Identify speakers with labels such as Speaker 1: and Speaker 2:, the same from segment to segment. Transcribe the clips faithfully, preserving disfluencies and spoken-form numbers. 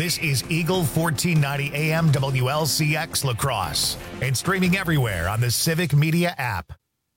Speaker 1: This is Eagle fourteen ninety A M W L C X La Crosse and streaming everywhere on the Civic Media app.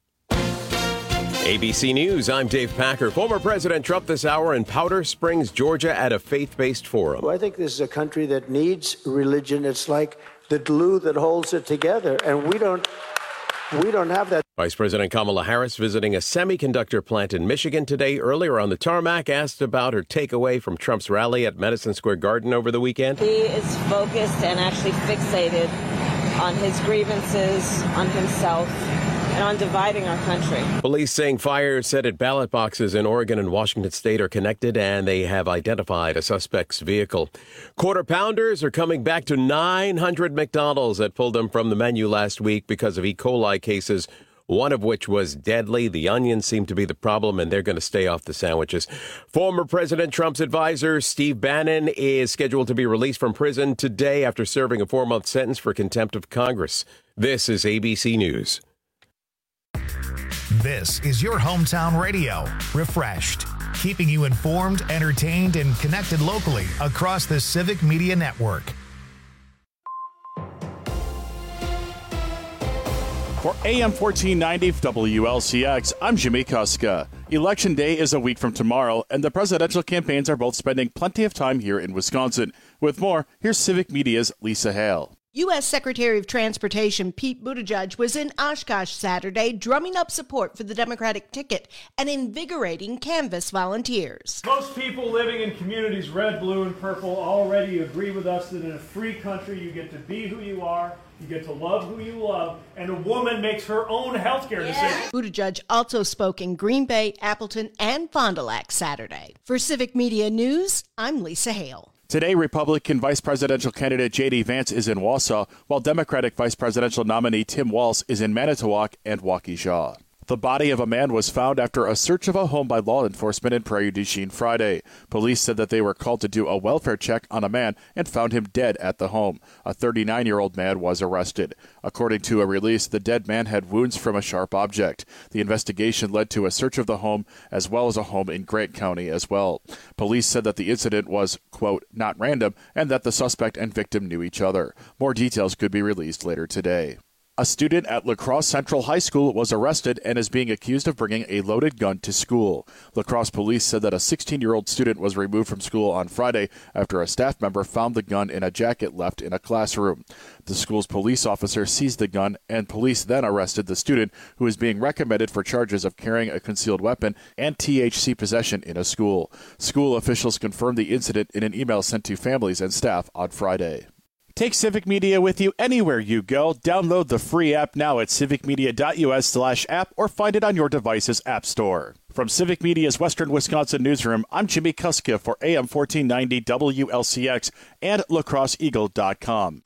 Speaker 2: A B C News, I'm Dave Packer. Former President Trump this hour in Powder Springs, Georgia at a faith-based forum.
Speaker 3: Well, I think this is a country that needs religion. It's like the glue that holds it together, and we don't we don't have that.
Speaker 2: Vice President Kamala Harris visiting a semiconductor plant in Michigan today. Earlier on the tarmac, asked about her takeaway from Trump's rally at Madison Square Garden over the weekend.
Speaker 4: He is focused and actually fixated on his grievances, on himself, and on dividing our country. Police
Speaker 2: saying fires set at ballot boxes in Oregon and Washington state are connected, and they have identified a suspect's vehicle. Quarter pounders are coming back to nine hundred McDonald's that pulled them from the menu last week because of E. coli cases, one of which was deadly. The onions seem to be the problem, and they're going to stay off the sandwiches. Former President Trump's advisor, Steve Bannon, is scheduled to be released from prison today after serving a four-month sentence for contempt of Congress. This is A B C News.
Speaker 1: This is your hometown radio, Refreshed, keeping you informed, entertained, and connected locally across the Civic Media Network.
Speaker 5: For A M fourteen ninety W L C X, I'm Jimmy Kuska. Election Day is a week from tomorrow, and the presidential campaigns are both spending plenty of time here in Wisconsin. With more, here's Civic Media's Lisa Hale.
Speaker 6: U S. Secretary of Transportation Pete Buttigieg was in Oshkosh Saturday drumming up support for the Democratic ticket and invigorating Canvass volunteers.
Speaker 7: Most people living in communities red, blue, and purple already agree with us that in a free country you get to be who you are, you get to love who you love, and a woman makes her own health care
Speaker 6: yeah.
Speaker 7: decisions.
Speaker 6: Buttigieg also spoke in Green Bay, Appleton, and Fond du Lac Saturday. For Civic Media News, I'm Lisa Hale.
Speaker 5: Today, Republican vice presidential candidate J D. Vance is in Wausau, while Democratic vice presidential nominee Tim Walz is in Manitowoc and Waukesha. The body of a man was found after a search of a home by law enforcement in Prairie du Chien Friday. Police said that they were called to do a welfare check on a man and found him dead at the home. A thirty-nine-year-old man was arrested. According to a release, the dead man had wounds from a sharp object. The investigation led to a search of the home as well as a home in Grant County as well. Police said that the incident was, quote, not random, and that the suspect and victim knew each other. More details could be released later today. A student at La Crosse Central High School was arrested and is being accused of bringing a loaded gun to school. La Crosse police said that a sixteen-year-old student was removed from school on Friday after a staff member found the gun in a jacket left in a classroom. The school's police officer seized the gun, and police then arrested the student, who is being recommended for charges of carrying a concealed weapon and T H C possession in a school. School officials confirmed the incident in an email sent to families and staff on Friday. Take Civic Media with you anywhere you go. Download the free app now at civicmedia.us slash app or find it on your device's app store. From Civic Media's Western Wisconsin newsroom, I'm Jimmy Kuska for A M fourteen ninety W L C X and La Crosse Eagle dot com.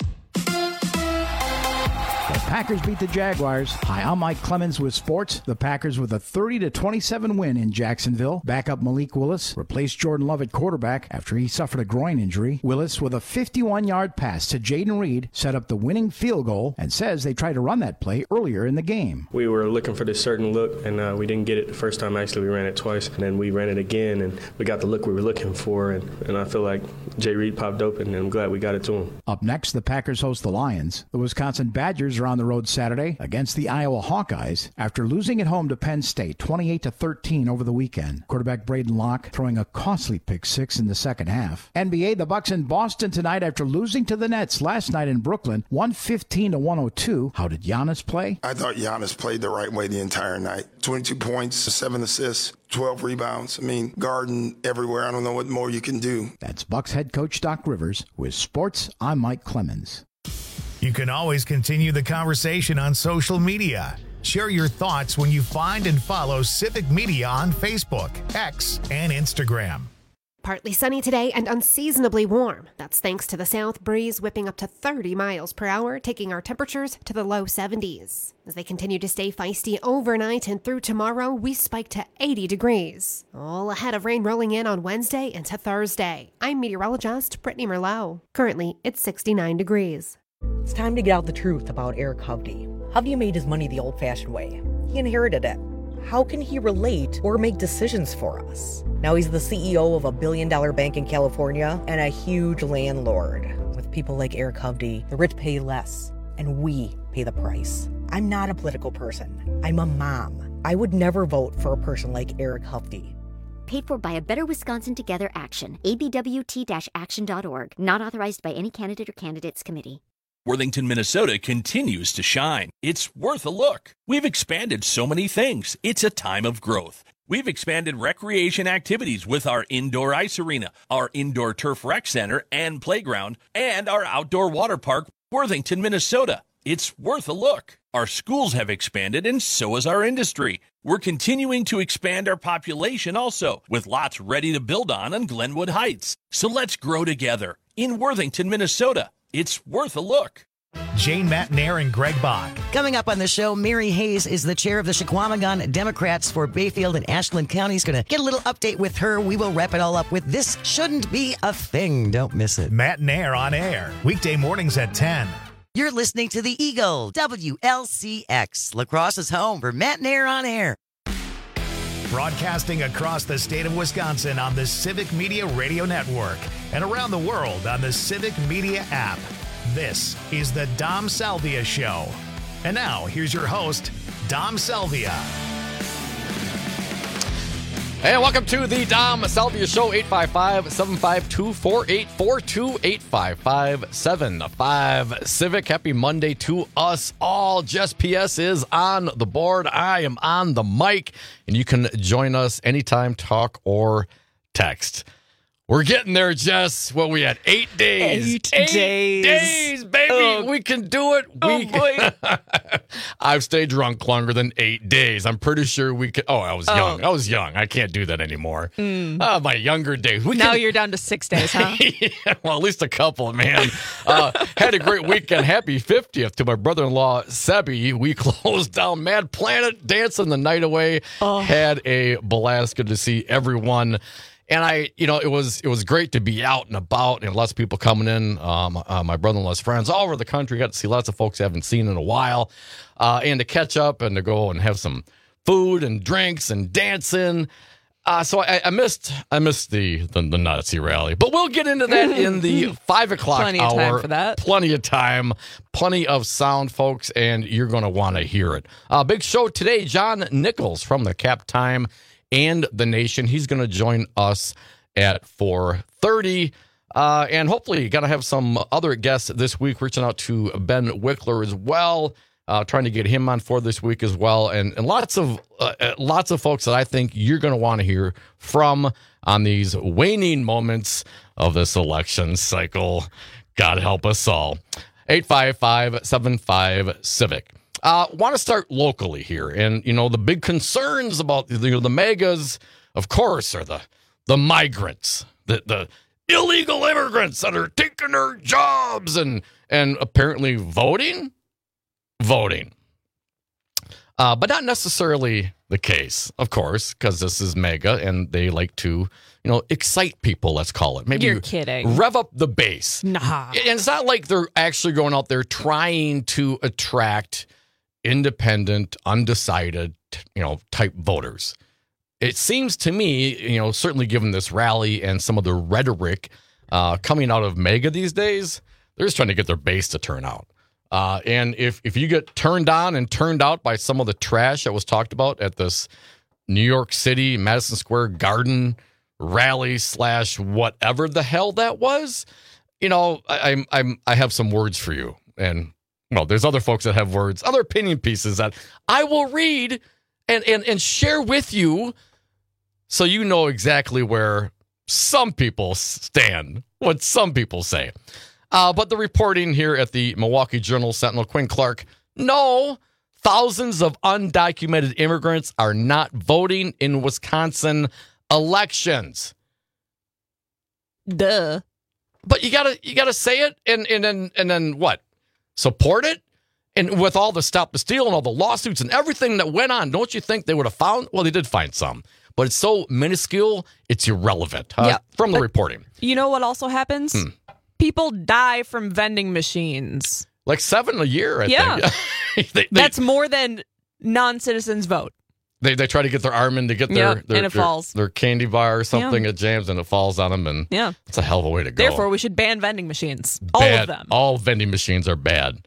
Speaker 8: The Packers beat the Jaguars. Hi, I'm Mike Clemens with sports. The Packers with a thirty to twenty-seven win in Jacksonville. Backup Malik Willis replaced Jordan Love at quarterback after he suffered a groin injury. Willis, with a fifty-one-yard pass to Jaden Reed, set up the winning field goal and says they tried to run that play earlier in the game.
Speaker 9: We were looking for this certain look, and uh, we didn't get it the first time. Actually, we ran it twice, and then we ran it again, and we got the look we were looking for, and, and I feel like Jay Reed popped open, and I'm glad we got it to him.
Speaker 8: Up next, the Packers host the Lions. The Wisconsin Badgers are on the road Saturday against the Iowa Hawkeyes after losing at home to Penn State twenty-eight to thirteen over the weekend. Quarterback Braden Locke throwing a costly pick six in the second half. N B A, the Bucks in Boston tonight after losing to the Nets last night in Brooklyn, one fifteen to one oh two. How did Giannis play?
Speaker 10: I thought Giannis played the right way the entire night. twenty-two points, seven assists, twelve rebounds. I mean, guarding everywhere. I don't know what more you can do.
Speaker 8: That's Bucks head coach Doc Rivers. With sports, I'm Mike Clemens.
Speaker 1: You can always continue the conversation on social media. Share your thoughts when you find and follow Civic Media on Facebook, X, and Instagram.
Speaker 11: Partly sunny today and unseasonably warm. That's thanks to the south breeze whipping up to thirty miles per hour, taking our temperatures to the low seventies. As they continue to stay feisty overnight and through tomorrow, we spike to eighty degrees. All ahead of rain rolling in on Wednesday into Thursday. I'm meteorologist Brittany Merlot. Currently, it's sixty-nine degrees.
Speaker 12: It's time to get out the truth about Eric Hovde. Hovde made his money the old-fashioned way. He inherited it. How can he relate or make decisions for us? Now he's the C E O of a billion-dollar bank in California and a huge landlord. With people like Eric Hovde, the rich pay less, and we pay the price. I'm not a political person. I'm a mom. I would never vote for a person like Eric Hovde.
Speaker 13: Paid for by a Better Wisconsin Together Action. A B W T action dot org. Not authorized by any candidate or candidates committee.
Speaker 14: Worthington, Minnesota continues to shine. It's worth a look. We've expanded so many things. It's a time of growth. We've expanded recreation activities with our indoor ice arena, our indoor turf rec center and playground, and our outdoor water park, Worthington, Minnesota. It's worth a look. Our schools have expanded, and so has our industry. We're continuing to expand our population also, with lots ready to build on on Glenwood Heights. So let's grow together in Worthington, Minnesota. It's worth a look.
Speaker 1: Jane Matnair and Greg Bach.
Speaker 15: Coming up on the show, Mary Hayes is the chair of the Chequamegon Democrats for Bayfield and Ashland counties. Going to get a little update with her. We will wrap it all up with This Shouldn't Be a Thing. Don't miss it.
Speaker 1: Matnair on air, weekday mornings at ten.
Speaker 15: You're listening to the Eagle, W L C X, La Crosse's home for Matnair on air.
Speaker 1: Broadcasting across the state of Wisconsin on the Civic Media Radio Network and around the world on the Civic Media app. This is the Dom Salvia Show. And now, here's your host, Dom Salvia.
Speaker 16: Hey, welcome to the Dom Salvia Show, eight five five, seven five two, four eight four two, eight five five, seven five Civic. Happy Monday to us all. Jess P S is on the board. I am on the mic, and you can join us anytime, talk or text. We're getting there, Jess. Well, we had eight days.
Speaker 17: Eight,
Speaker 16: eight
Speaker 17: days.
Speaker 16: days, baby.
Speaker 17: Oh.
Speaker 16: We can do it.
Speaker 17: Oh,
Speaker 16: we
Speaker 17: boy.
Speaker 16: I've stayed drunk longer than eight days. I'm pretty sure we could. Oh, I was
Speaker 17: Oh.
Speaker 16: young. I was young. I can't do that anymore.
Speaker 17: Mm.
Speaker 16: Oh, my younger days. We
Speaker 17: Now
Speaker 16: can-
Speaker 17: you're down to six days, huh?
Speaker 16: Yeah, well, at least a couple, man. Uh, had a great weekend. Happy fiftieth to my brother-in-law, Sebi. We closed down Mad Planet, dancing the night away.
Speaker 17: Oh.
Speaker 16: Had a blast. Good to see everyone. And I, you know, it was it was great to be out and about, and lots of people coming in. Um, uh, my brother-in-law's friends all over the country. Got to see lots of folks I haven't seen in a while, uh, and to catch up and to go and have some food and drinks and dancing. Uh, so I, I missed I missed the, the the Nazi rally, but we'll get into that in the five o'clock
Speaker 17: Plenty
Speaker 16: hour.
Speaker 17: of time for that.
Speaker 16: Plenty of time, plenty of sound, folks, and you're going to want to hear it. Uh, big show today. John Nichols from the Cap Time and the Nation. He's going to join us at four thirty. Uh, and hopefully, got to have some other guests this week, reaching out to Ben Wickler as well, uh, trying to get him on for this week as well. And, and lots of uh, lots of folks that I think you're going to want to hear from on these waning moments of this election cycle. God help us all. eight five five, seven five, Civic. Uh, want to start locally here, and you know the big concerns about you know, the megas, of course, are the the migrants, the the illegal immigrants that are taking their jobs and and apparently voting, voting, uh, but not necessarily the case, of course, because this is mega and they like to you know excite people. Let's call it. Maybe
Speaker 17: You're kidding.
Speaker 16: Rev up the base.
Speaker 17: Nah,
Speaker 16: and it's not like they're actually going out there trying to attract independent, undecided, you know, type voters. It seems to me, you know, certainly given this rally and some of the rhetoric uh, coming out of MAGA these days, they're just trying to get their base to turn out. Uh, and if if you get turned on and turned out by some of the trash that was talked about at this New York City, Madison Square Garden rally slash whatever the hell that was, you know, I, I'm I'm I have some words for you. And well, there's other folks that have words, other opinion pieces that I will read and, and, and share with you so you know exactly where some people stand, what some people say. Uh, but the reporting here at the Milwaukee Journal Sentinel, Quinn Clark, no, thousands of undocumented immigrants are not voting in Wisconsin elections.
Speaker 17: Duh.
Speaker 16: But you gotta you gotta say it and, and then and then what? Support it? And with all the Stop the Steal and all the lawsuits and everything that went on, don't you think they would have found? Well, they did find some, but it's so minuscule, it's irrelevant huh?
Speaker 17: Yeah,
Speaker 16: from the
Speaker 17: but
Speaker 16: reporting.
Speaker 17: You know what also happens?
Speaker 16: Hmm.
Speaker 17: People die from vending machines.
Speaker 16: Like seven a year, I
Speaker 17: yeah.
Speaker 16: think. they, they,
Speaker 17: That's more than non-citizens vote.
Speaker 16: They they try to get their arm in to get their,
Speaker 17: Yep,
Speaker 16: their,
Speaker 17: and it
Speaker 16: their,
Speaker 17: falls.
Speaker 16: their candy bar or something.
Speaker 17: Yeah.
Speaker 16: It jams and it falls on them, and
Speaker 17: Yeah.
Speaker 16: it's a hell of a way to go.
Speaker 17: Therefore, we should ban vending machines. All
Speaker 16: Bad.
Speaker 17: of them.
Speaker 16: All vending machines are bad.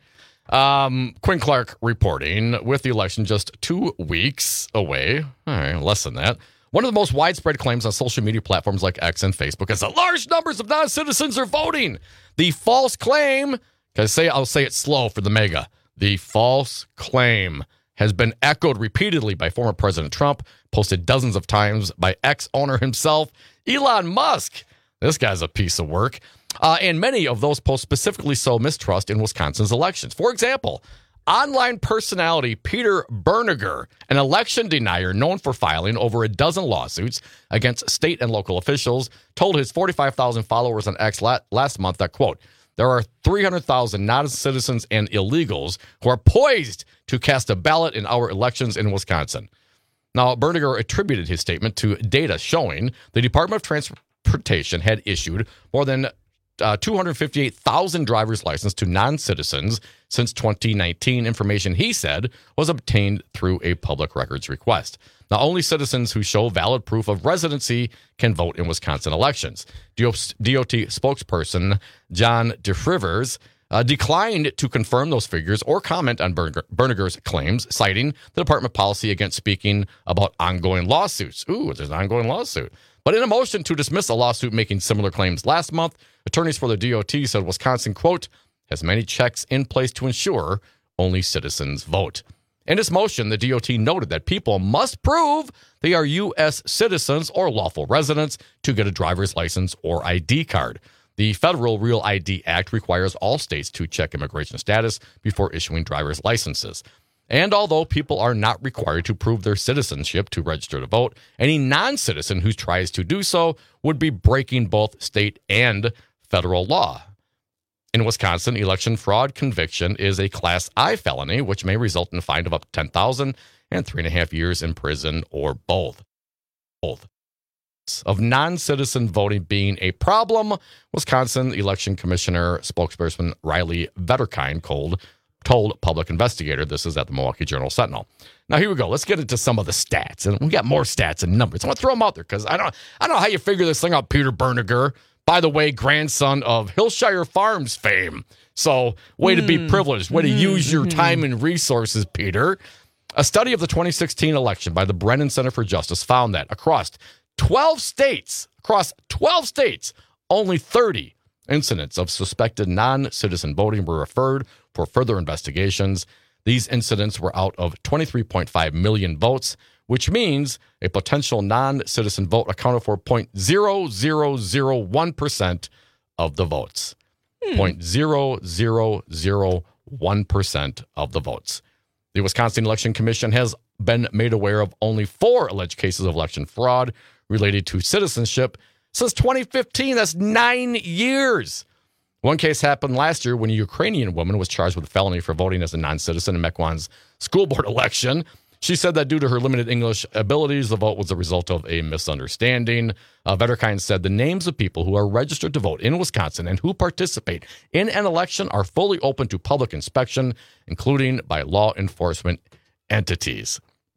Speaker 16: Um, Quinn Clark reporting, with the election just two weeks away, all right, less than that, one of the most widespread claims on social media platforms like X and Facebook is that large numbers of non-citizens are voting. The false claim, can I say, I'll say it slow for the mega. The false claim has been echoed repeatedly by former President Trump, posted dozens of times by X owner himself, Elon Musk. This guy's a piece of work. Uh, and many of those posts specifically sow mistrust in Wisconsin's elections. For example, online personality Peter Berniger, an election denier known for filing over a dozen lawsuits against state and local officials, told his forty-five thousand followers on X la- last month that, quote, there are three hundred thousand non-citizens and illegals who are poised to cast a ballot in our elections in Wisconsin. Now, Berniger attributed his statement to data showing the Department of Transportation had issued more than uh, two hundred fifty-eight thousand driver's licenses to non-citizens since twenty nineteen. Information, he said, was obtained through a public records request. Now, only citizens who show valid proof of residency can vote in Wisconsin elections. D O T spokesperson John DeFrivers uh, declined to confirm those figures or comment on Berniger's claims, citing the department policy against speaking about ongoing lawsuits. Ooh, there's an ongoing lawsuit. But in a motion to dismiss a lawsuit making similar claims last month, attorneys for the D O T said Wisconsin, quote, has many checks in place to ensure only citizens vote. In its motion, the D O T noted that people must prove they are U S citizens or lawful residents to get a driver's license or I D card. The Federal Real I D Act requires all states to check immigration status before issuing driver's licenses. And although people are not required to prove their citizenship to register to vote, any non-citizen who tries to do so would be breaking both state and federal law. In Wisconsin, election fraud conviction is a Class I felony, which may result in a fine of up to ten thousand dollars and three and a half years in prison, or both. Both. Of non-citizen voting being a problem, Wisconsin Election Commissioner spokesperson Riley Vetterkind told, told Public Investigator. This is at the Milwaukee Journal-Sentinel. Now, here we go. Let's get into some of the stats. And we got more stats and numbers. I want to throw them out there because I don't, I don't know how you figure this thing out, Peter Berniger. By the way, grandson of Hillshire Farms fame. So, way mm. to be privileged. Way mm-hmm. to use your time and resources, Peter. A study of the twenty sixteen election by the Brennan Center for Justice found that across twelve states, across twelve states, only thirty incidents of suspected non-citizen voting were referred for further investigations. These incidents were out of twenty-three point five million votes, which means a potential non-citizen vote accounted for zero point zero zero zero one percent of the votes. Hmm. zero point zero zero zero one percent of the votes. The Wisconsin Election Commission has been made aware of only four alleged cases of election fraud related to citizenship since twenty fifteen. That's nine years. One case happened last year when a Ukrainian woman was charged with a felony for voting as a non-citizen in Mequon's school board election. She said that due to her limited English abilities, the vote was a result of a misunderstanding. Uh, Vetterkind said the names of people who are registered to vote in Wisconsin and who participate in an election are fully open to public inspection, including by law enforcement entities.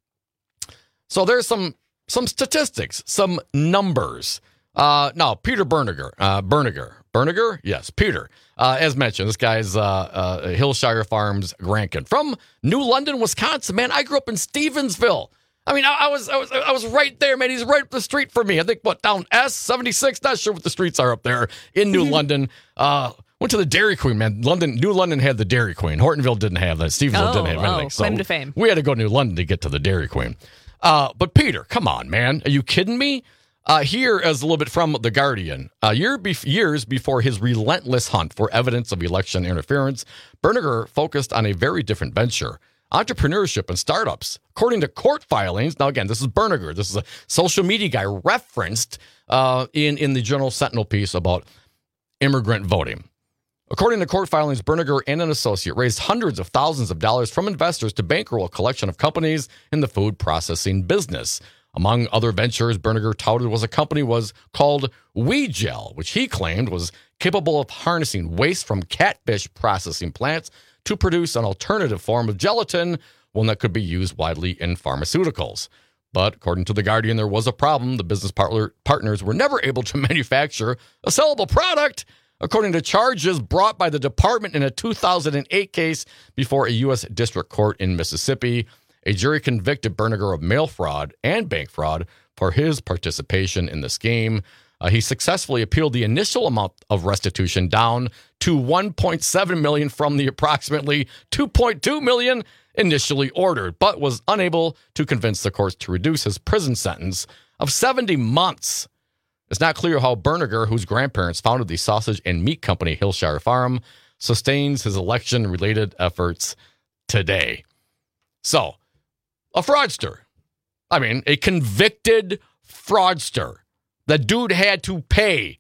Speaker 16: So there's some some statistics, some numbers. Uh, now, Peter Berniger, uh, Berniger, Berniger? Yes, Peter. Uh, as mentioned, this guy's uh, uh, Hillshire Farms Grankin from New London, Wisconsin. Man, I grew up in Stevensville. I mean, I, I was I was I was right there, man. He's right up the street from me. I think what down S seventy-six. Not sure what the streets are up there in New London. Uh, went to the Dairy Queen, man. London, New London had the Dairy Queen. Hortonville didn't have that. Stevensville
Speaker 17: oh,
Speaker 16: didn't have anything.
Speaker 17: Oh,
Speaker 16: so
Speaker 17: claim to fame.
Speaker 16: We had to go to New London to get to the Dairy Queen. Uh, but Peter, come on, man. Are you kidding me? Uh, here is a little bit from The Guardian. Uh, year be- years before his relentless hunt for evidence of election interference, Berniger focused on a very different venture, entrepreneurship and startups. According to court filings, now again, this is Berniger. This is a social media guy referenced uh, in, in the Journal-Sentinel piece about immigrant voting. According to court filings, Berniger and an associate raised hundreds of thousands of dollars from investors to bankroll a collection of companies in the food processing business. Among other ventures, Berniger touted was a company was called WeGel, which he claimed was capable of harnessing waste from catfish processing plants to produce an alternative form of gelatin, one that could be used widely in pharmaceuticals. But according to The Guardian, there was a problem. The business partner, partners were never able to manufacture a sellable product, according to charges brought by the department in a two thousand eight case before a U S district court in Mississippi. A jury convicted Berniger of mail fraud and bank fraud for his participation in the scheme. Uh, he successfully appealed the initial amount of restitution down to one point seven million dollars from the approximately two point two million dollars initially ordered, but was unable to convince the courts to reduce his prison sentence of seventy months. It's not clear how Berniger, whose grandparents founded the sausage and meat company Hillshire Farm, sustains his election-related efforts today. So, a fraudster. I mean, a convicted fraudster. The dude had to pay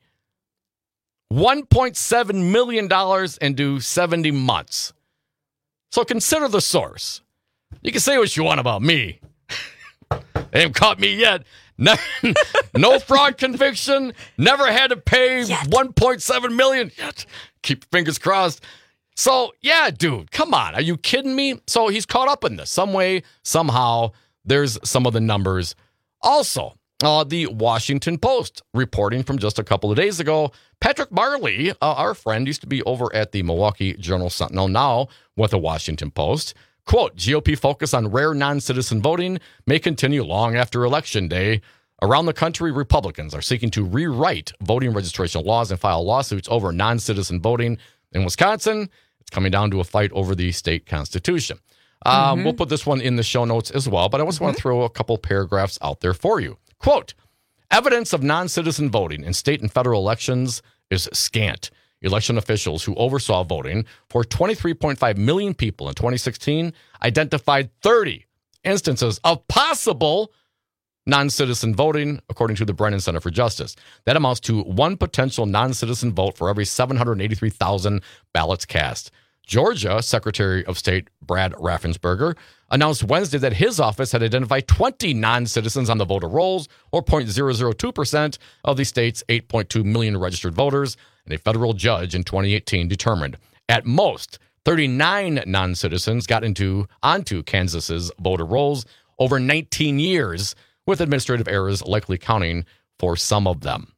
Speaker 16: one point seven million dollars and do seventy months. So consider the source. You can say what you want about me. They haven't caught me yet. No, no fraud conviction. Never had to pay yet. one point seven million dollars yet. Keep your fingers crossed. So, yeah, dude, come on. Are you kidding me? So he's caught up in this. Some way, somehow, there's some of the numbers. Also, uh, the Washington Post reporting from just a couple of days ago, Patrick Marley, uh, our friend, used to be over at the Milwaukee Journal-Sentinel, now with the Washington Post. Quote, G O P focus on rare non-citizen voting may continue long after Election Day. Around the country, Republicans are seeking to rewrite voting registration laws and file lawsuits over non-citizen voting. In Wisconsin, it's coming down to a fight over the state constitution. Um, mm-hmm. We'll put this one in the show notes as well, but I just mm-hmm. want to throw a couple paragraphs out there for you. Quote, evidence of non-citizen voting in state and federal elections is scant. Election officials who oversaw voting for twenty-three point five million people in twenty sixteen identified thirty instances of possible non-citizen voting, according to the Brennan Center for Justice. That amounts to one potential non-citizen vote for every seven hundred eighty-three thousand ballots cast. Georgia Secretary of State Brad Raffensperger announced Wednesday that his office had identified twenty non-citizens on the voter rolls, or zero point zero zero two percent of the state's eight point two million registered voters, and a federal judge in twenty eighteen determined at most thirty-nine non-citizens got into onto Kansas's voter rolls over nineteen years, with administrative errors likely counting for some of them.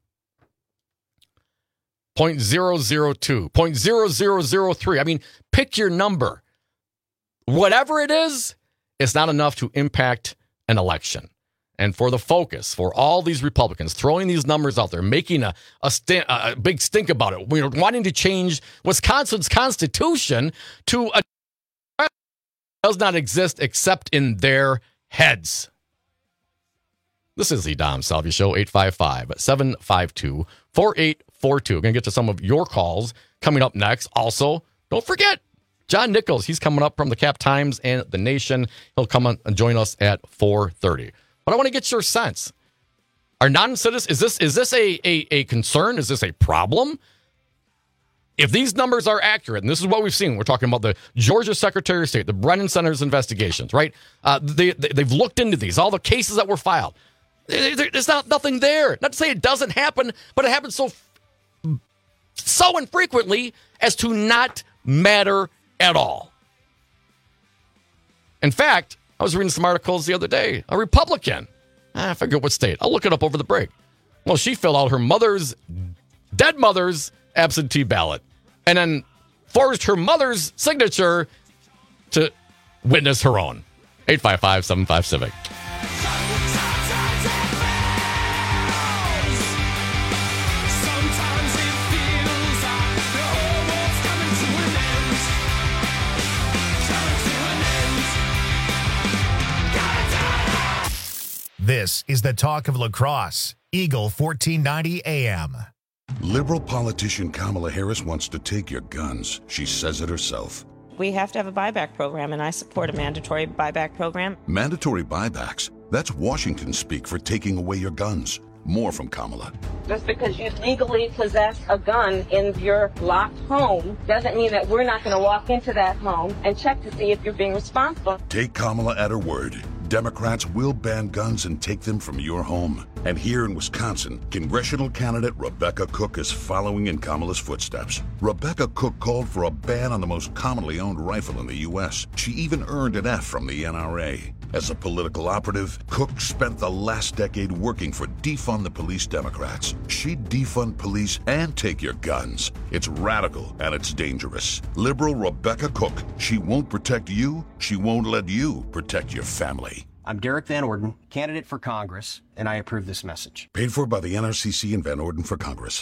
Speaker 16: zero point zero zero two, zero point zero zero zero three. I mean, pick your number. Whatever it is, it's not enough to impact an election. And for the focus, for all these Republicans throwing these numbers out there, making a a, st- a big stink about it, we're wanting to change Wisconsin's constitution to a does not exist except in their heads. This is the Dom Salvia Show, eight five five, seven five two, four eight four two. We're going to get to some of your calls coming up next. Also, don't forget, John Nichols, he's coming up from the Cap Times and The Nation. He'll come on and join us at four thirty. But I want to get your sense. Are non-citizens, is this is this a, a, a concern? Is this a problem? If these numbers are accurate, and this is what we've seen, we're talking about the Georgia Secretary of State, the Brennan Center's investigations, right? Uh, they, they, they've looked into these, all the cases that were filed. There's not nothing there. Not to say it doesn't happen, but it happens so so infrequently as to not matter at all. In fact, I was reading some articles the other day. A Republican, I forget what state. I'll look it up over the break. Well, she filled out her mother's, dead mother's absentee ballot and then forged her mother's signature to witness her own. eight five five, seven five, Civic.
Speaker 1: This is the talk of La Crosse, Eagle fourteen ninety A M.
Speaker 18: Liberal politician Kamala Harris wants to take your guns. She says it herself.
Speaker 4: We have to have a buyback program, and I support a mandatory buyback program.
Speaker 18: Mandatory buybacks? That's Washington speak for taking away your guns. More from Kamala.
Speaker 4: Just because you legally possess a gun in your locked home doesn't mean that we're not going to walk into that home and check to see if you're being responsible.
Speaker 18: Take Kamala at her word. Democrats will ban guns and take them from your home. And here in Wisconsin, congressional candidate Rebecca Cook is following in Kamala's footsteps. Rebecca Cook called for a ban on the most commonly owned rifle in the U S. She even earned an F from the N R A. As a political operative, Cook spent the last decade working for Defund the Police Democrats. She'd defund police and take your guns. It's radical and it's dangerous. Liberal Rebecca Cook. She won't protect you. She won't let you protect your family.
Speaker 19: I'm Derek Van Orden, candidate for Congress, and I approve this message.
Speaker 18: Paid for by the N R C C and Van Orden for Congress.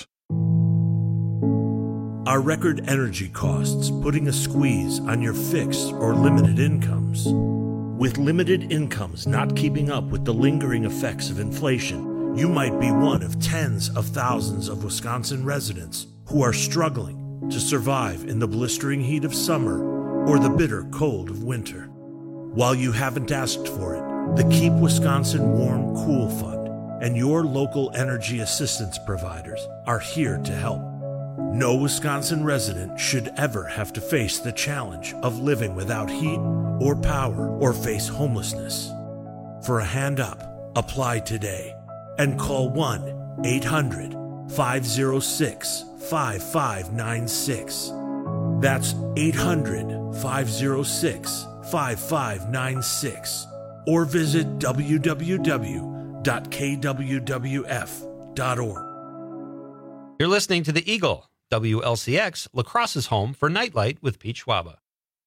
Speaker 20: Are record energy costs putting a squeeze on your fixed or limited incomes? With limited incomes not keeping up with the lingering effects of inflation, you might be one of tens of thousands of Wisconsin residents who are struggling to survive in the blistering heat of summer or the bitter cold of winter. While you haven't asked for it, the Keep Wisconsin Warm Cool Fund and your local energy assistance providers are here to help. No Wisconsin resident should ever have to face the challenge of living without heat or power or face homelessness. For a hand up, apply today and call one eight hundred five oh six five five nine six. That's eight hundred five oh six five five nine six. Or visit w w w dot k w w f dot org.
Speaker 21: You're listening to The Eagle, W L C X, La Crosse's home for Nightlight with Pete Schwaba.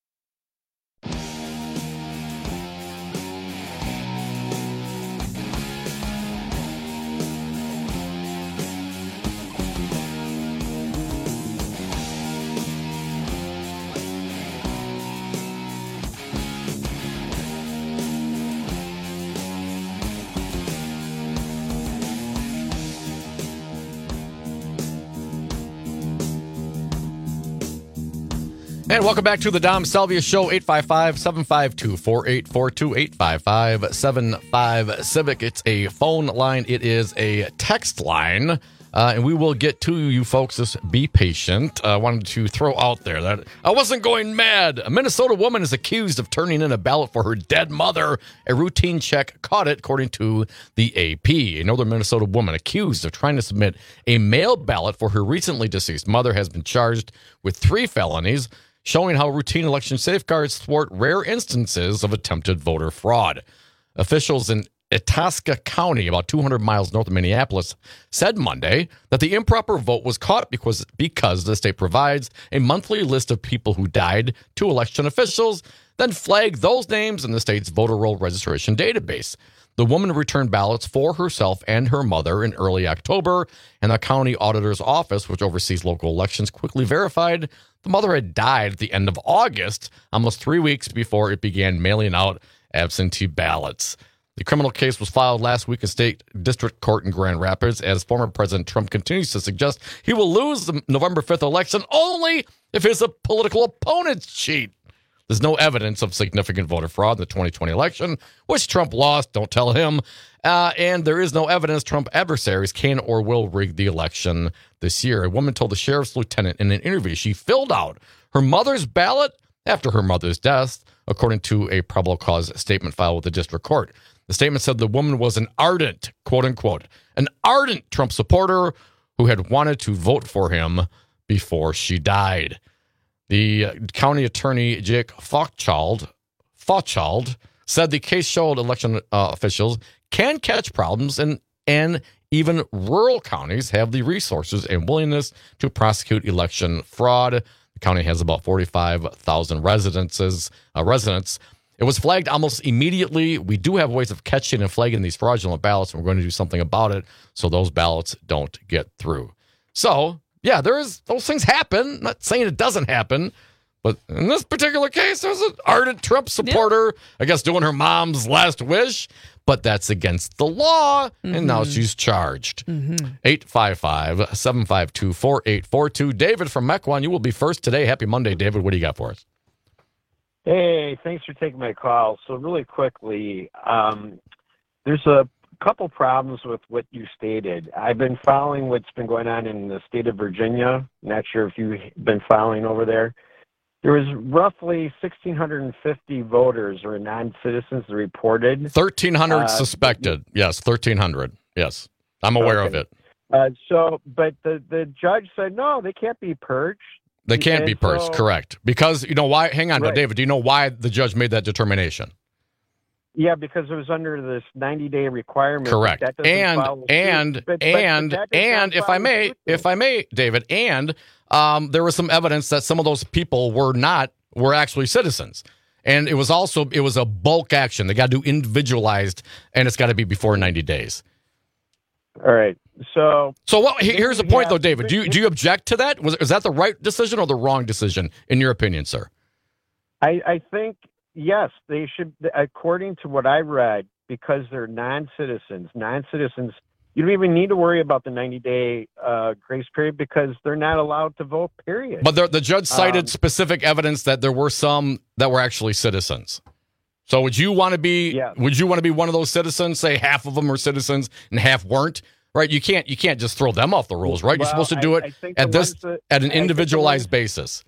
Speaker 16: And welcome back to the Dom Salvia Show, eight five five, seven five two, four eight four two, eight five five, seven five, Civic. It's a phone line. It is a text line. Uh, and we will get to you folks. Just be patient. I uh, wanted to throw out there that I wasn't going mad. A Minnesota woman is accused of turning in a ballot for her dead mother. A routine check caught it, according to the A P. Another Minnesota woman accused of trying to submit a mail ballot for her recently deceased mother has been charged with three felonies, showing how routine election safeguards thwart rare instances of attempted voter fraud. Officials in Itasca County, about two hundred miles north of Minneapolis, said Monday that the improper vote was caught because, because the state provides a monthly list of people who died to election officials, then flag those names in the state's voter roll registration database. The woman returned ballots for herself and her mother in early October, and the county auditor's office, which oversees local elections, quickly verified the mother had died at the end of August, almost three weeks before it began mailing out absentee ballots. The criminal case was filed last week in state district court in Grand Rapids, as former President Trump continues to suggest he will lose the November fifth election only if his political opponents cheat. There's no evidence of significant voter fraud in the twenty twenty election, which Trump lost, don't tell him. Uh, and there is no evidence Trump adversaries can or will rig the election this year. A woman told the sheriff's lieutenant in an interview she filled out her mother's ballot after her mother's death, according to a probable cause statement filed with the district court. The statement said the woman was an ardent, quote unquote, an ardent Trump supporter who had wanted to vote for him before she died. The county attorney, Jake Fauchald, Fauchald said the case showed election uh, officials can catch problems and, and even rural counties have the resources and willingness to prosecute election fraud. The county has about forty-five thousand residences, uh, residents. It was flagged almost immediately. We do have ways of catching and flagging these fraudulent ballots, and we're going to do something about it so those ballots don't get through. So, yeah, there is those things happen. Not saying it doesn't happen, but in this particular case, there's an ardent Trump supporter, yep. I guess, doing her mom's last wish, but that's against the law, mm-hmm. and now she's charged. Mm-hmm. eight five five, seven five two, four eight four two. David from Mequon, you will be first today. Happy Monday, David. What do you got for us?
Speaker 22: Hey, thanks for taking my call. So really quickly, um, there's a couple problems with what you stated. I've been following what's been going on in the state of Virginia. Not sure if you've been following over there. There was roughly one thousand six hundred fifty voters or non-citizens reported.
Speaker 16: one thousand three hundred uh, suspected. Yes, one thousand three hundred. Yes, I'm aware okay. of it.
Speaker 22: Uh, so, but the, the judge said, no, they can't be purged.
Speaker 16: They can't
Speaker 22: and
Speaker 16: be purged,
Speaker 22: so,
Speaker 16: correct. Because, you know why? Hang on,
Speaker 22: right.
Speaker 16: now, David, do you know why the judge made that determination?
Speaker 22: Yeah, because it was under this ninety-day requirement.
Speaker 16: Correct.
Speaker 22: That doesn't
Speaker 16: And
Speaker 22: follow suit.
Speaker 16: and
Speaker 22: But- but-
Speaker 16: and
Speaker 22: but that does
Speaker 16: and
Speaker 22: not
Speaker 16: if I
Speaker 22: follow
Speaker 16: may,
Speaker 22: suit.
Speaker 16: if I may, David, and um, there was some evidence that some of those people were not were actually citizens, and it was also it was a bulk action. They got to do individualized, and it's got to be before ninety days.
Speaker 22: All right. So
Speaker 16: so what? Here's the
Speaker 22: we
Speaker 16: point,
Speaker 22: have-
Speaker 16: though, David. Do you do you object to that? Was is that the right decision or the wrong decision in your opinion, sir?
Speaker 22: I, I think, yes, they should, according to what I read, because they're non-citizens, non-citizens, you don't even need to worry about the ninety-day uh, grace period because they're not allowed to vote, period.
Speaker 16: But the, the judge cited
Speaker 22: Um,
Speaker 16: specific evidence that there were some that were actually citizens. So would you want to be?
Speaker 22: Yeah.
Speaker 16: Would you want to be one of those citizens? Say half of them were citizens and half weren't. Right? You can't. You can't just throw them off the rules. Right? You're
Speaker 22: Well,
Speaker 16: supposed to do
Speaker 22: I-
Speaker 16: it
Speaker 22: I think
Speaker 16: at
Speaker 22: the
Speaker 16: this
Speaker 22: ones that-
Speaker 16: at an
Speaker 22: I think the
Speaker 16: individualized
Speaker 22: ones-
Speaker 16: basis.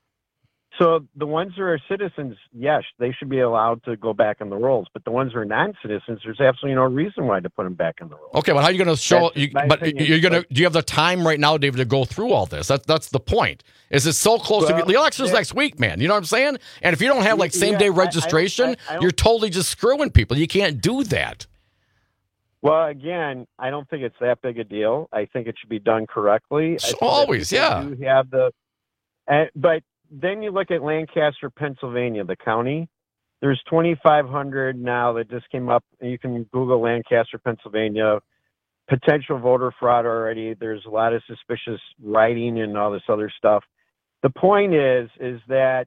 Speaker 22: So the ones who are citizens, yes, they should be allowed to go back in the rolls. But the ones who are non-citizens, there's absolutely no reason why to put them back in the rolls.
Speaker 16: Okay, but how are you going to show?
Speaker 22: That's
Speaker 16: You,
Speaker 22: my
Speaker 16: but
Speaker 22: opinion.
Speaker 16: you're going to. Do you have the time right now, David, to go through all this? That's that's the point. Is it so close
Speaker 22: Well,
Speaker 16: to the election's
Speaker 22: yeah.
Speaker 16: next week, man? You know what I'm saying? And if you don't have like same day
Speaker 22: Yeah, I- I don't-
Speaker 16: registration,
Speaker 22: I- I don't-
Speaker 16: you're totally just screwing people. You can't do that.
Speaker 22: Well, again, I don't think it's that big a deal. I think it should be done correctly. I
Speaker 16: So
Speaker 22: think that
Speaker 16: always,
Speaker 22: people
Speaker 16: yeah.
Speaker 22: do have the, uh, but then you look at Lancaster, Pennsylvania, the county. There's twenty-five hundred now that just came up. You can Google Lancaster, Pennsylvania, potential voter fraud already. There's a lot of suspicious writing and all this other stuff. The point is, is that,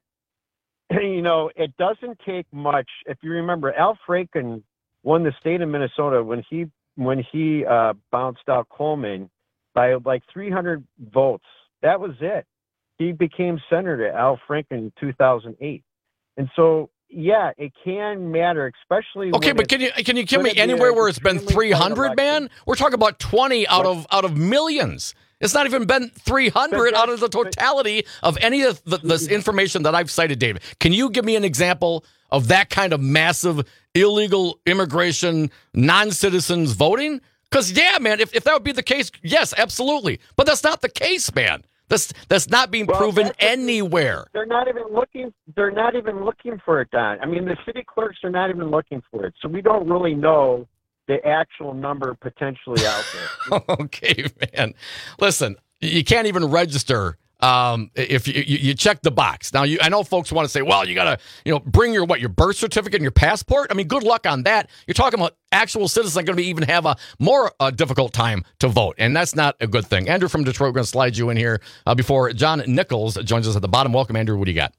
Speaker 22: you know, it doesn't take much. If you remember, Al Franken won the state of Minnesota when he when he uh, bounced out Coleman by like three hundred votes. That was it. He became senator, Al Franken, in two thousand eight. And so, yeah, it can matter, especially
Speaker 16: Okay,
Speaker 22: when
Speaker 16: but
Speaker 22: it's
Speaker 16: can you can you give
Speaker 22: gonna
Speaker 16: me
Speaker 22: be
Speaker 16: anywhere
Speaker 22: a
Speaker 16: where it's been
Speaker 22: extremely
Speaker 16: three
Speaker 22: tight
Speaker 16: hundred,
Speaker 22: election.
Speaker 16: man? We're talking about twenty out of out of millions. It's not even been three hundred out of the totality of any of the, this information that I've cited, David. Can you give me an example of that kind of massive illegal immigration, non-citizens voting? Because, yeah, man, if, if that would be the case, yes, absolutely. But that's not the case, man. That's that's not being
Speaker 22: Well,
Speaker 16: proven
Speaker 22: that's-
Speaker 16: anywhere.
Speaker 22: They're not even looking. They're not even looking for it, Don. I mean, the city clerks are not even looking for it, so we don't really know the actual number potentially out there.
Speaker 16: Okay, man. Listen, you can't even register um, if you, you, you check the box. Now, you, I know folks want to say, well, you got to, you know, bring your, what, your birth certificate and your passport. I mean, good luck on that. You're talking about actual citizens are going to even have a more uh, difficult time to vote, and that's not a good thing. Andrew from Detroit, we're going to slide you in here uh, before John Nichols joins us at the bottom. Welcome, Andrew. What do you got?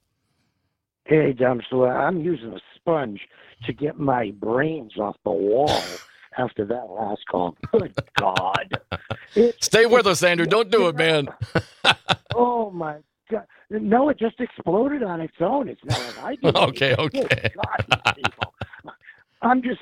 Speaker 2: Hey, Dom, so I'm using a sponge to get my brains off the wall after that last call. Good God. It's,
Speaker 16: Stay with us, Andrew. Don't do it, man.
Speaker 2: oh, my God. No, it just exploded on its own. It's not like I did.
Speaker 16: Okay, okay.
Speaker 2: Good God, these people. I'm just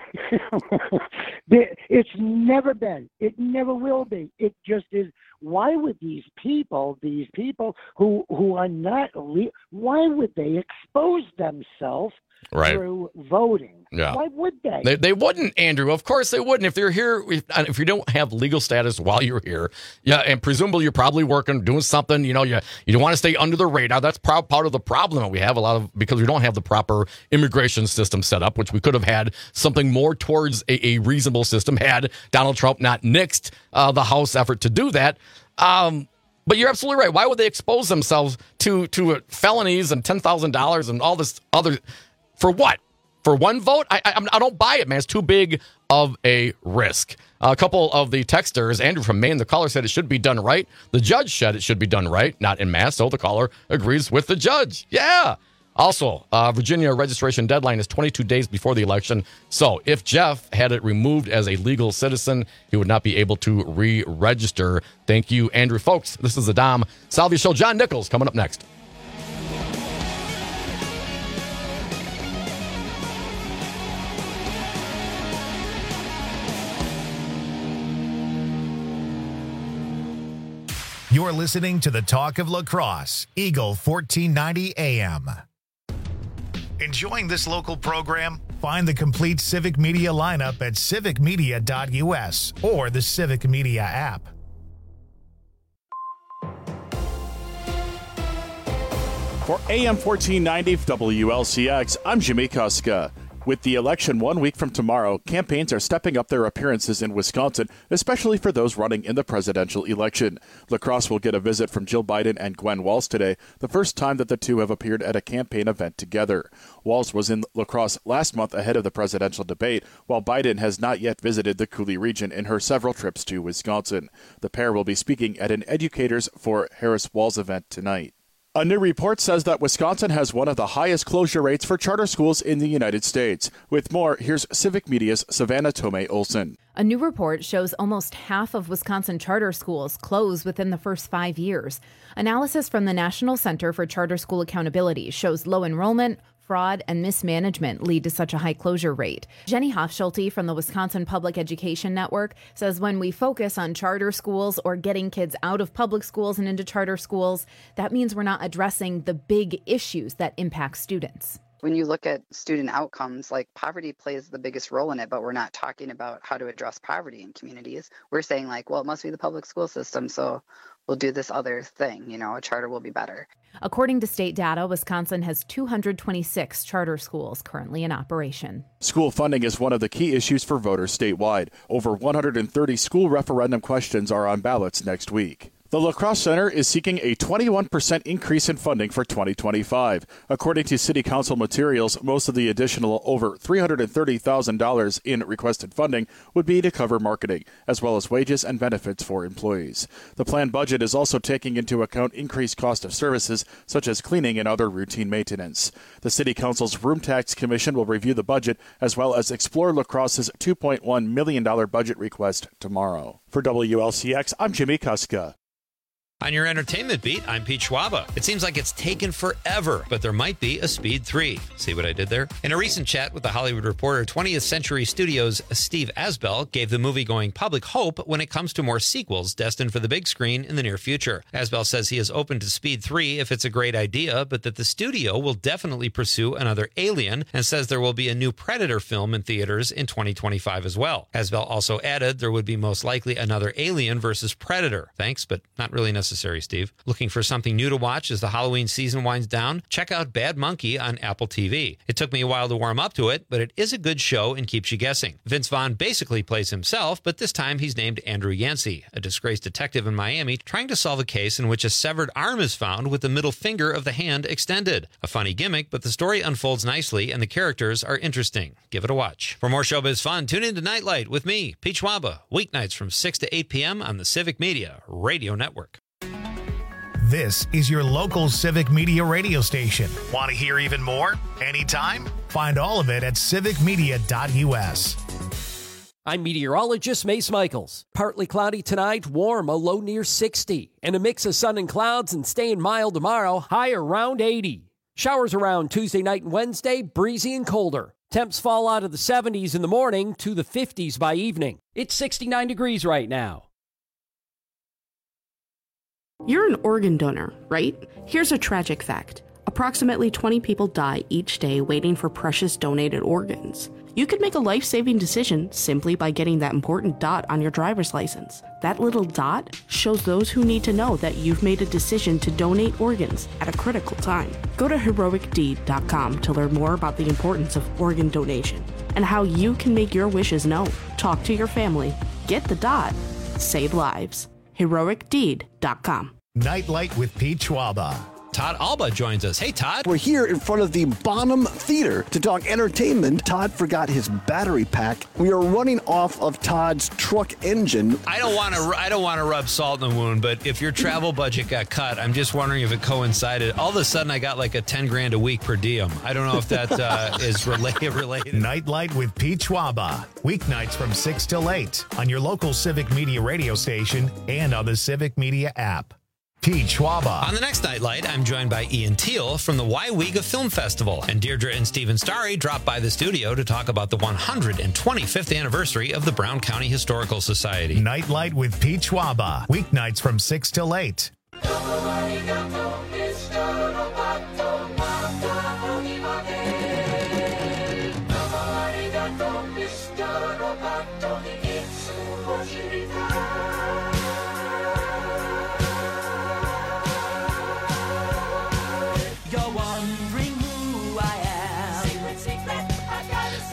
Speaker 2: it's never been. It never will be. It just is. Why would these people, these people who who are not, le- why would they expose themselves
Speaker 16: Right.
Speaker 2: through voting?
Speaker 16: Yeah.
Speaker 2: Why would they?
Speaker 16: They they wouldn't, Andrew. Of course they wouldn't. If they're here, if, if you don't have legal status while you're here, yeah, and presumably you're probably working, doing something. You know, you you don't want to stay under the radar. That's pro- part of the problem that we have a lot of because we don't have the proper immigration system set up, which we could have had something more towards a, a reasonable system had Donald Trump not nixed uh, the House effort to do that. Um, But you're absolutely right. Why would they expose themselves to to felonies and ten thousand dollars and all this other for what? For one vote? I, I I don't buy it, man. It's too big of a risk. A couple of the texters, Andrew from Maine, the caller said it should be done right. The judge said it should be done right, not en masse. So the caller agrees with the judge. Yeah. Also, uh, Virginia registration deadline is twenty-two days before the election. So if Jeff had it removed as a legal citizen, he would not be able to re-register. Thank you, Andrew. Folks, this is the Dom Salvia Show. John Nichols coming up next.
Speaker 1: You're listening to the Talk of La Crosse, Eagle fourteen ninety A M. Enjoying this local program? Find the complete Civic Media lineup at civic media dot U S or the Civic Media app.
Speaker 5: For A M fourteen ninety W L C X, I'm Jimmy Kuska. With the election one week from tomorrow, campaigns are stepping up their appearances in Wisconsin, especially for those running in the presidential election. La Crosse will get a visit from Jill Biden and Gwen Walz today, the first time that the two have appeared at a campaign event together. Walz was in La Crosse last month ahead of the presidential debate, while Biden has not yet visited the Coulee region in her several trips to Wisconsin. The pair will be speaking at an Educators for Harris-Walz event tonight. A new report says that Wisconsin has one of the highest closure rates for charter schools in the United States. With more, here's Civic Media's Savannah Tomei-Olson.
Speaker 3: A new report shows almost half of Wisconsin charter schools close within the first five years. Analysis from the National Center for Charter School Accountability shows low enrollment, fraud, and mismanagement lead to such a high closure rate. Jenny Hofschulte from the Wisconsin Public Education Network says when we focus on charter schools or getting kids out of public schools and into charter schools, that means we're not addressing the big issues that impact students.
Speaker 7: When you look at student outcomes, like poverty plays the biggest role in it, but we're not talking about how to address poverty in communities. We're saying like, well, it must be the public school system, so we'll do this other thing, you know, a charter will be better.
Speaker 3: According to state data, Wisconsin has two hundred twenty-six charter schools currently in operation.
Speaker 5: School funding is one of the key issues for voters statewide. Over one hundred thirty school referendum questions are on ballots next week. The La Crosse Center is seeking a twenty-one percent increase in funding for twenty twenty-five. According to City Council materials, most of the additional over three hundred thirty thousand dollars in requested funding would be to cover marketing, as well as wages and benefits for employees. The planned budget is also taking into account increased cost of services, such as cleaning and other routine maintenance. The City Council's Room Tax Commission will review the budget, as well as explore La Crosse's two point one million dollars budget request tomorrow. For W L C X, I'm Jimmy Kuska.
Speaker 21: On your entertainment beat, I'm Pete Schwaba. It seems like it's taken forever, but there might be a Speed three. See what I did there? In a recent chat with The Hollywood Reporter, twentieth Century Studios' Steve Asbell gave the movie-going public hope when it comes to more sequels destined for the big screen in the near future. Asbell says he is open to Speed three if it's a great idea, but that the studio will definitely pursue another Alien, and says there will be a new Predator film in theaters in twenty twenty-five as well. Asbell also added there would be most likely another Alien versus Predator. Thanks, but not really necessary. Necessary, Steve. Looking for something new to watch as the Halloween season winds down? Check out Bad Monkey on Apple T V. It took me a while to warm up to it, but it is a good show and keeps you guessing. Vince Vaughn basically plays himself, but this time he's named Andrew Yancey, a disgraced detective in Miami trying to solve a case in which a severed arm is found with the middle finger of the hand extended. A funny gimmick, but the story unfolds nicely and the characters are interesting. Give it a watch. For more showbiz fun, tune in to Nightlight with me, Pete Schwaba, weeknights from six to eight p.m. on the Civic Media Radio Network.
Speaker 1: This is your local Civic Media radio station. Want to hear even more? Anytime? Find all of it at civic media dot u s.
Speaker 23: I'm meteorologist Mace Michaels. Partly cloudy tonight, warm, a low near sixty. And a mix of sun and clouds and staying mild tomorrow, high around eighty. Showers around Tuesday night and Wednesday, breezy and colder. Temps fall out of the seventies in the morning to the fifties by evening. It's sixty-nine degrees right now.
Speaker 24: You're an organ donor, right? Here's a tragic fact. Approximately twenty people die each day waiting for precious donated organs. You could make a life-saving decision simply by getting that important dot on your driver's license. That little dot shows those who need to know that you've made a decision to donate organs at a critical time. Go to heroic deed dot com to learn more about the importance of organ donation and how you can make your wishes known. Talk to your family. Get the dot. Save lives. heroic deed dot com.
Speaker 1: Nightlight with Pete Schwaba.
Speaker 21: Todd Alba joins us. Hey, Todd.
Speaker 25: We're here in front of the Bonham Theater to talk entertainment. Todd forgot his battery pack. We are running off of Todd's truck engine.
Speaker 21: I don't want to. I don't want to rub salt in the wound, but if your travel budget got cut, I'm just wondering if it coincided. All of a sudden, I got like a ten grand a week per diem. I don't know if that uh, is related. Related.
Speaker 1: Nightlight with Pete Schwaba. Weeknights from six till eight on your local Civic Media radio station and on the Civic Media app. Pete Schwaba.
Speaker 21: On the next Nightlight, I'm joined by Ian Teal from the Waiwiga Film Festival, and Deirdre and Stephen Starry dropped by the studio to talk about the one hundred twenty-fifth anniversary of the Brown County Historical Society.
Speaker 1: Nightlight with Pete Schwaba. Weeknights from six till eight.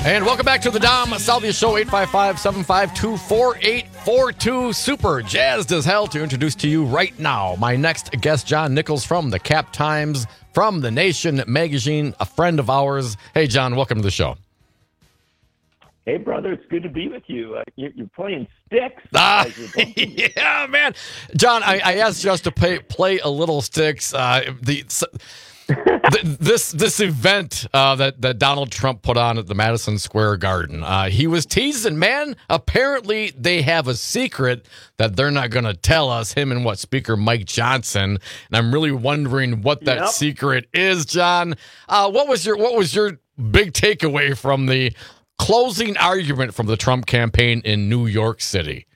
Speaker 16: And welcome back to the Dom Salvia Show, eight five five, seven five two, four eight four two. Super jazzed as hell to introduce to you right now my next guest, John Nichols from the Cap Times, from The Nation magazine, a friend of ours. Hey, John, welcome to the show.
Speaker 6: Hey, brother, it's good to be with you. Uh, you're, you're playing Styx.
Speaker 16: Ah, yeah, man. John, I, I asked just to pay, play a little Styx. Uh, the... So, this this event uh, that, that Donald Trump put on at the Madison Square Garden, uh, he was teasing, man. Apparently, they have a secret that they're not going to tell us, him and what, Speaker Mike Johnson. And I'm really wondering what that yep. secret is, John. Uh, what was your what was your big takeaway from the closing argument from the Trump campaign in New York City?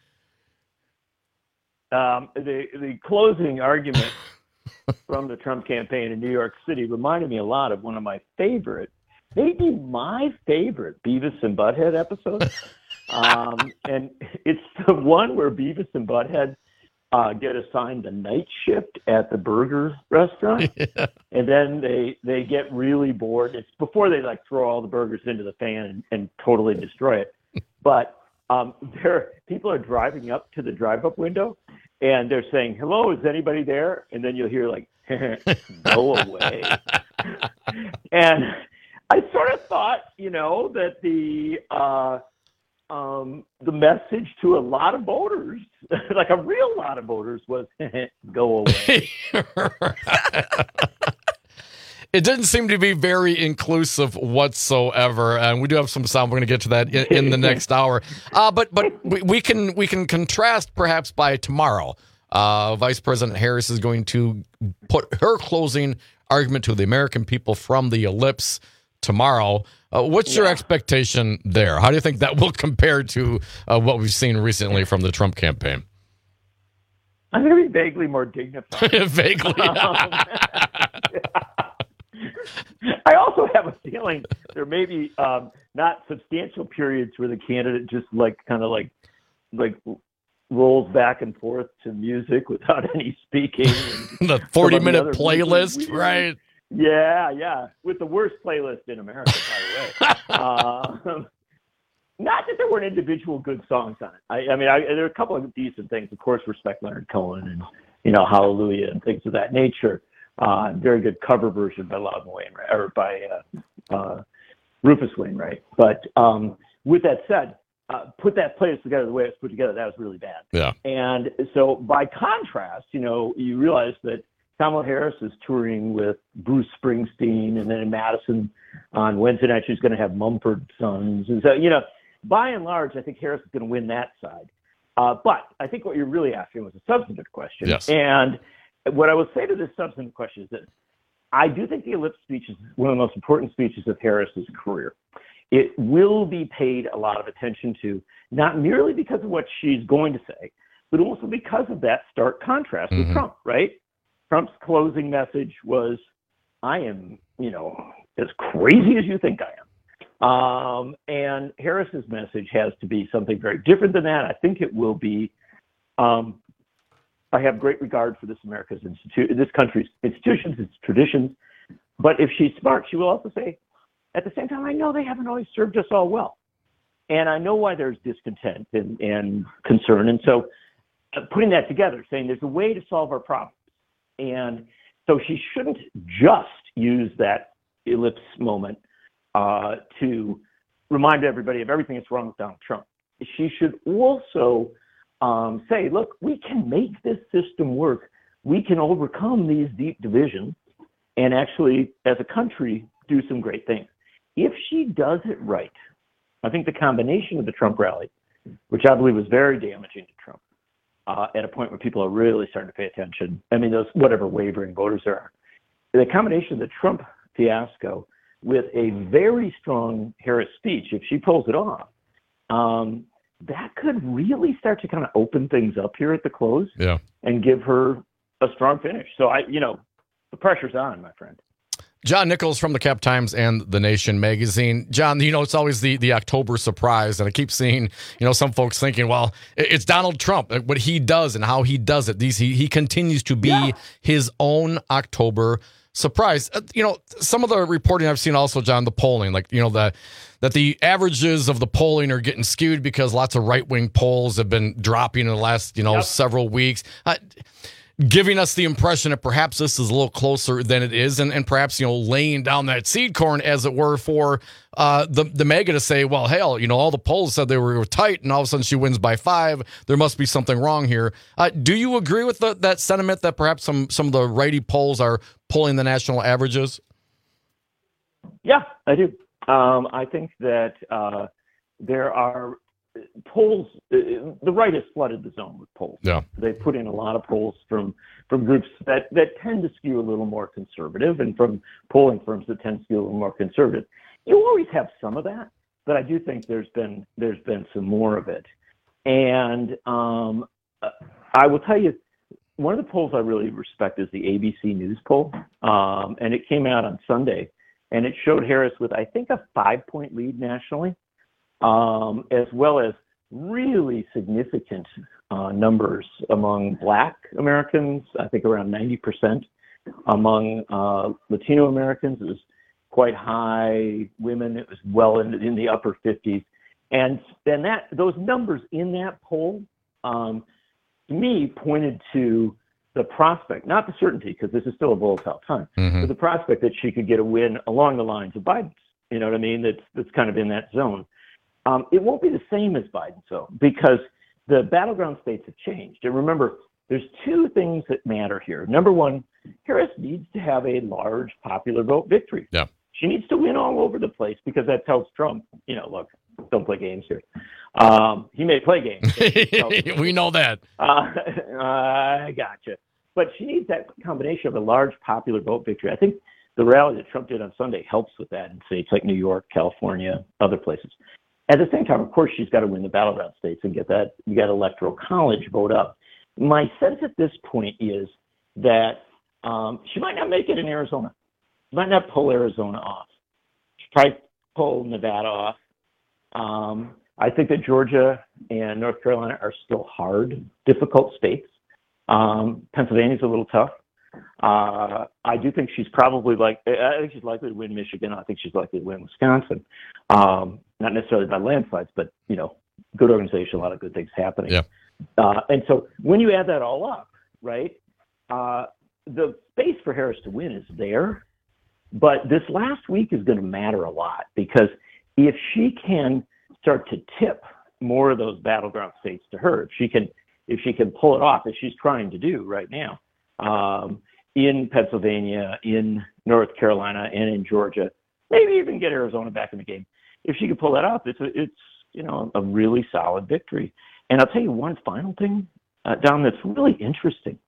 Speaker 6: Um, the the closing argument from the Trump campaign in New York City reminded me a lot of one of my favorite, maybe my favorite Beavis and Butthead episodes. um, and it's the one where Beavis and Butthead uh, get assigned the night shift at the burger restaurant. Yeah. And then they, they get really bored. It's before they like throw all the burgers into the fan and, and totally destroy it. But um, there, people are driving up to the drive-up window, and they're saying, hello, is anybody there? And then you'll hear like, go away. And I sort of thought, you know, that the uh, um, the message to a lot of voters, like a real lot of voters, was go away.
Speaker 16: It didn't seem to be very inclusive whatsoever, and we do have some sound. We're going to get to that in, in the next hour. Uh, but but we, we can we can contrast perhaps by tomorrow. Uh, Vice President Harris is going to put her closing argument to the American people from the ellipse tomorrow. Uh, what's yeah. your expectation there? How do you think that will compare to uh, what we've seen recently from the Trump campaign?
Speaker 6: I'm going to be vaguely more dignified.
Speaker 16: Vaguely.
Speaker 6: um, I also have a feeling there may be um, not substantial periods where the candidate just like kind of like like rolls back and forth to music without any speaking.
Speaker 16: The forty minute playlist, right?
Speaker 6: Yeah, yeah, with the worst playlist in America, by the way. uh, not that there weren't individual good songs on it. I, I mean, I, there are a couple of decent things. Of course, respect Leonard Cohen and you know Hallelujah and things of that nature. Uh, very good cover version by Loudon Wainwright, or by uh, uh, Rufus Wainwright. But um, with that said, uh, put that playlist together the way it was put together, that was really bad.
Speaker 16: Yeah.
Speaker 6: And so by contrast, you know, you realize that Kamala Harris is touring with Bruce Springsteen, and then in Madison on Wednesday night, she's going to have Mumford Sons. And so, you know, by and large, I think Harris is going to win that side. Uh, but I think what you're really asking was a substantive question.
Speaker 16: Yes.
Speaker 6: And what I will say to this substantive question is that I do think the ellipse speech is one of the most important speeches of Harris's career. It will be paid a lot of attention to, not merely because of what she's going to say, but also because of that stark contrast
Speaker 16: mm-hmm.
Speaker 6: with Trump, right? Trump's closing message was, I am, you know, as crazy as you think I am. Um, and Harris's message has to be something very different than that. I think it will be, um, I have great regard for this America's institute, this country's institutions, its traditions. But if she's smart, she will also say, at the same time, I know they haven't always served us all well. And I know why there's discontent and, and concern. And so uh, putting that together, saying there's a way to solve our problems. And so she shouldn't just use that ellipse moment uh, to remind everybody of everything that's wrong with Donald Trump. She should also Um, say, look, we can make this system work. We can overcome these deep divisions and actually, as a country, do some great things. If she does it right, I think the combination of the Trump rally, which I believe was very damaging to Trump, uh, at a point where people are really starting to pay attention. I mean, those whatever wavering voters there are. The combination of the Trump fiasco with a very strong Harris speech, if she pulls it off, um, that could really start to kind of open things up here at the close
Speaker 16: yeah.
Speaker 6: and give her a strong finish. So, I, you know, the pressure's on, my friend.
Speaker 16: John Nichols from the Cap Times and The Nation magazine. John, you know, it's always the, the October surprise, and I keep seeing, you know, some folks thinking, well, it's Donald Trump, what he does and how he does it. These He, he continues to be yeah. his own October surprised. Uh, you know, some of the reporting I've seen also, John, the polling, like, you know, the that the averages of the polling are getting skewed because lots of right-wing polls have been dropping in the last, you know, yep. several weeks, uh, giving us the impression that perhaps this is a little closer than it is, and, and perhaps, you know, laying down that seed corn, as it were, for uh, the, the mega to say, well, hell, you know, all the polls said they were tight, and all of a sudden she wins by five. There must be something wrong here. Uh, do you agree with the, that sentiment that perhaps some, some of the righty polls are pulling the national averages?
Speaker 6: Yeah, I do. Um, I think that uh, there are polls. Uh, the right has flooded the zone with polls.
Speaker 16: Yeah,
Speaker 6: they put in a lot of polls from from groups that that tend to skew a little more conservative, and from polling firms that tend to skew a little more conservative. You always have some of that, but I do think there's been there's been some more of it. And um, I will tell you, one of the polls I really respect is the A B C News poll, um, and it came out on Sunday. And it showed Harris with, I think, a five-point lead nationally, um, as well as really significant uh, numbers among Black Americans, I think around ninety percent. Among uh, Latino Americans, it was quite high. Women, it was well in, in the upper fifties. And then that those numbers in that poll, um, to me, pointed to the prospect, not the certainty, because this is still a volatile time,
Speaker 16: mm-hmm.
Speaker 6: but the prospect that she could get a win along the lines of Biden's. You know what I mean? That's that's kind of in that zone. Um, it won't be the same as Biden's, though, because the battleground states have changed. And remember, there's two things that matter here. Number one, Harris needs to have a large popular vote victory.
Speaker 16: Yeah.
Speaker 6: She needs to win all over the place, because that tells Trump, you know, look, don't play games here. Um, he may play games.
Speaker 16: We know that.
Speaker 6: Uh, I gotcha. But she needs that combination of a large popular vote victory. I think the rally that Trump did on Sunday helps with that in states like New York, California, other places. At the same time, of course, she's got to win the battleground states and get that, you got electoral college vote up. My sense at this point is that um, she might not make it in Arizona. She might not pull Arizona off. She probably pull Nevada off. Um, I think that Georgia and North Carolina are still hard, difficult states. Um, Pennsylvania's a little tough. Uh, I do think she's probably like, I think she's likely to win Michigan. I think she's likely to win Wisconsin. Um, not necessarily by landslides, but, you know, good organization, a lot of good things happening.
Speaker 16: Yeah.
Speaker 6: Uh, and so when you add that all up, right, uh, the space for Harris to win is there. But this last week is going to matter a lot, because if she can start to tip more of those battleground states to her, if she can, if she can pull it off, as she's trying to do right now, um, in Pennsylvania, in North Carolina, and in Georgia, maybe even get Arizona back in the game. If she can pull that off, it's a, it's you know a really solid victory. And I'll tell you one final thing, uh, Dom, that's really interesting.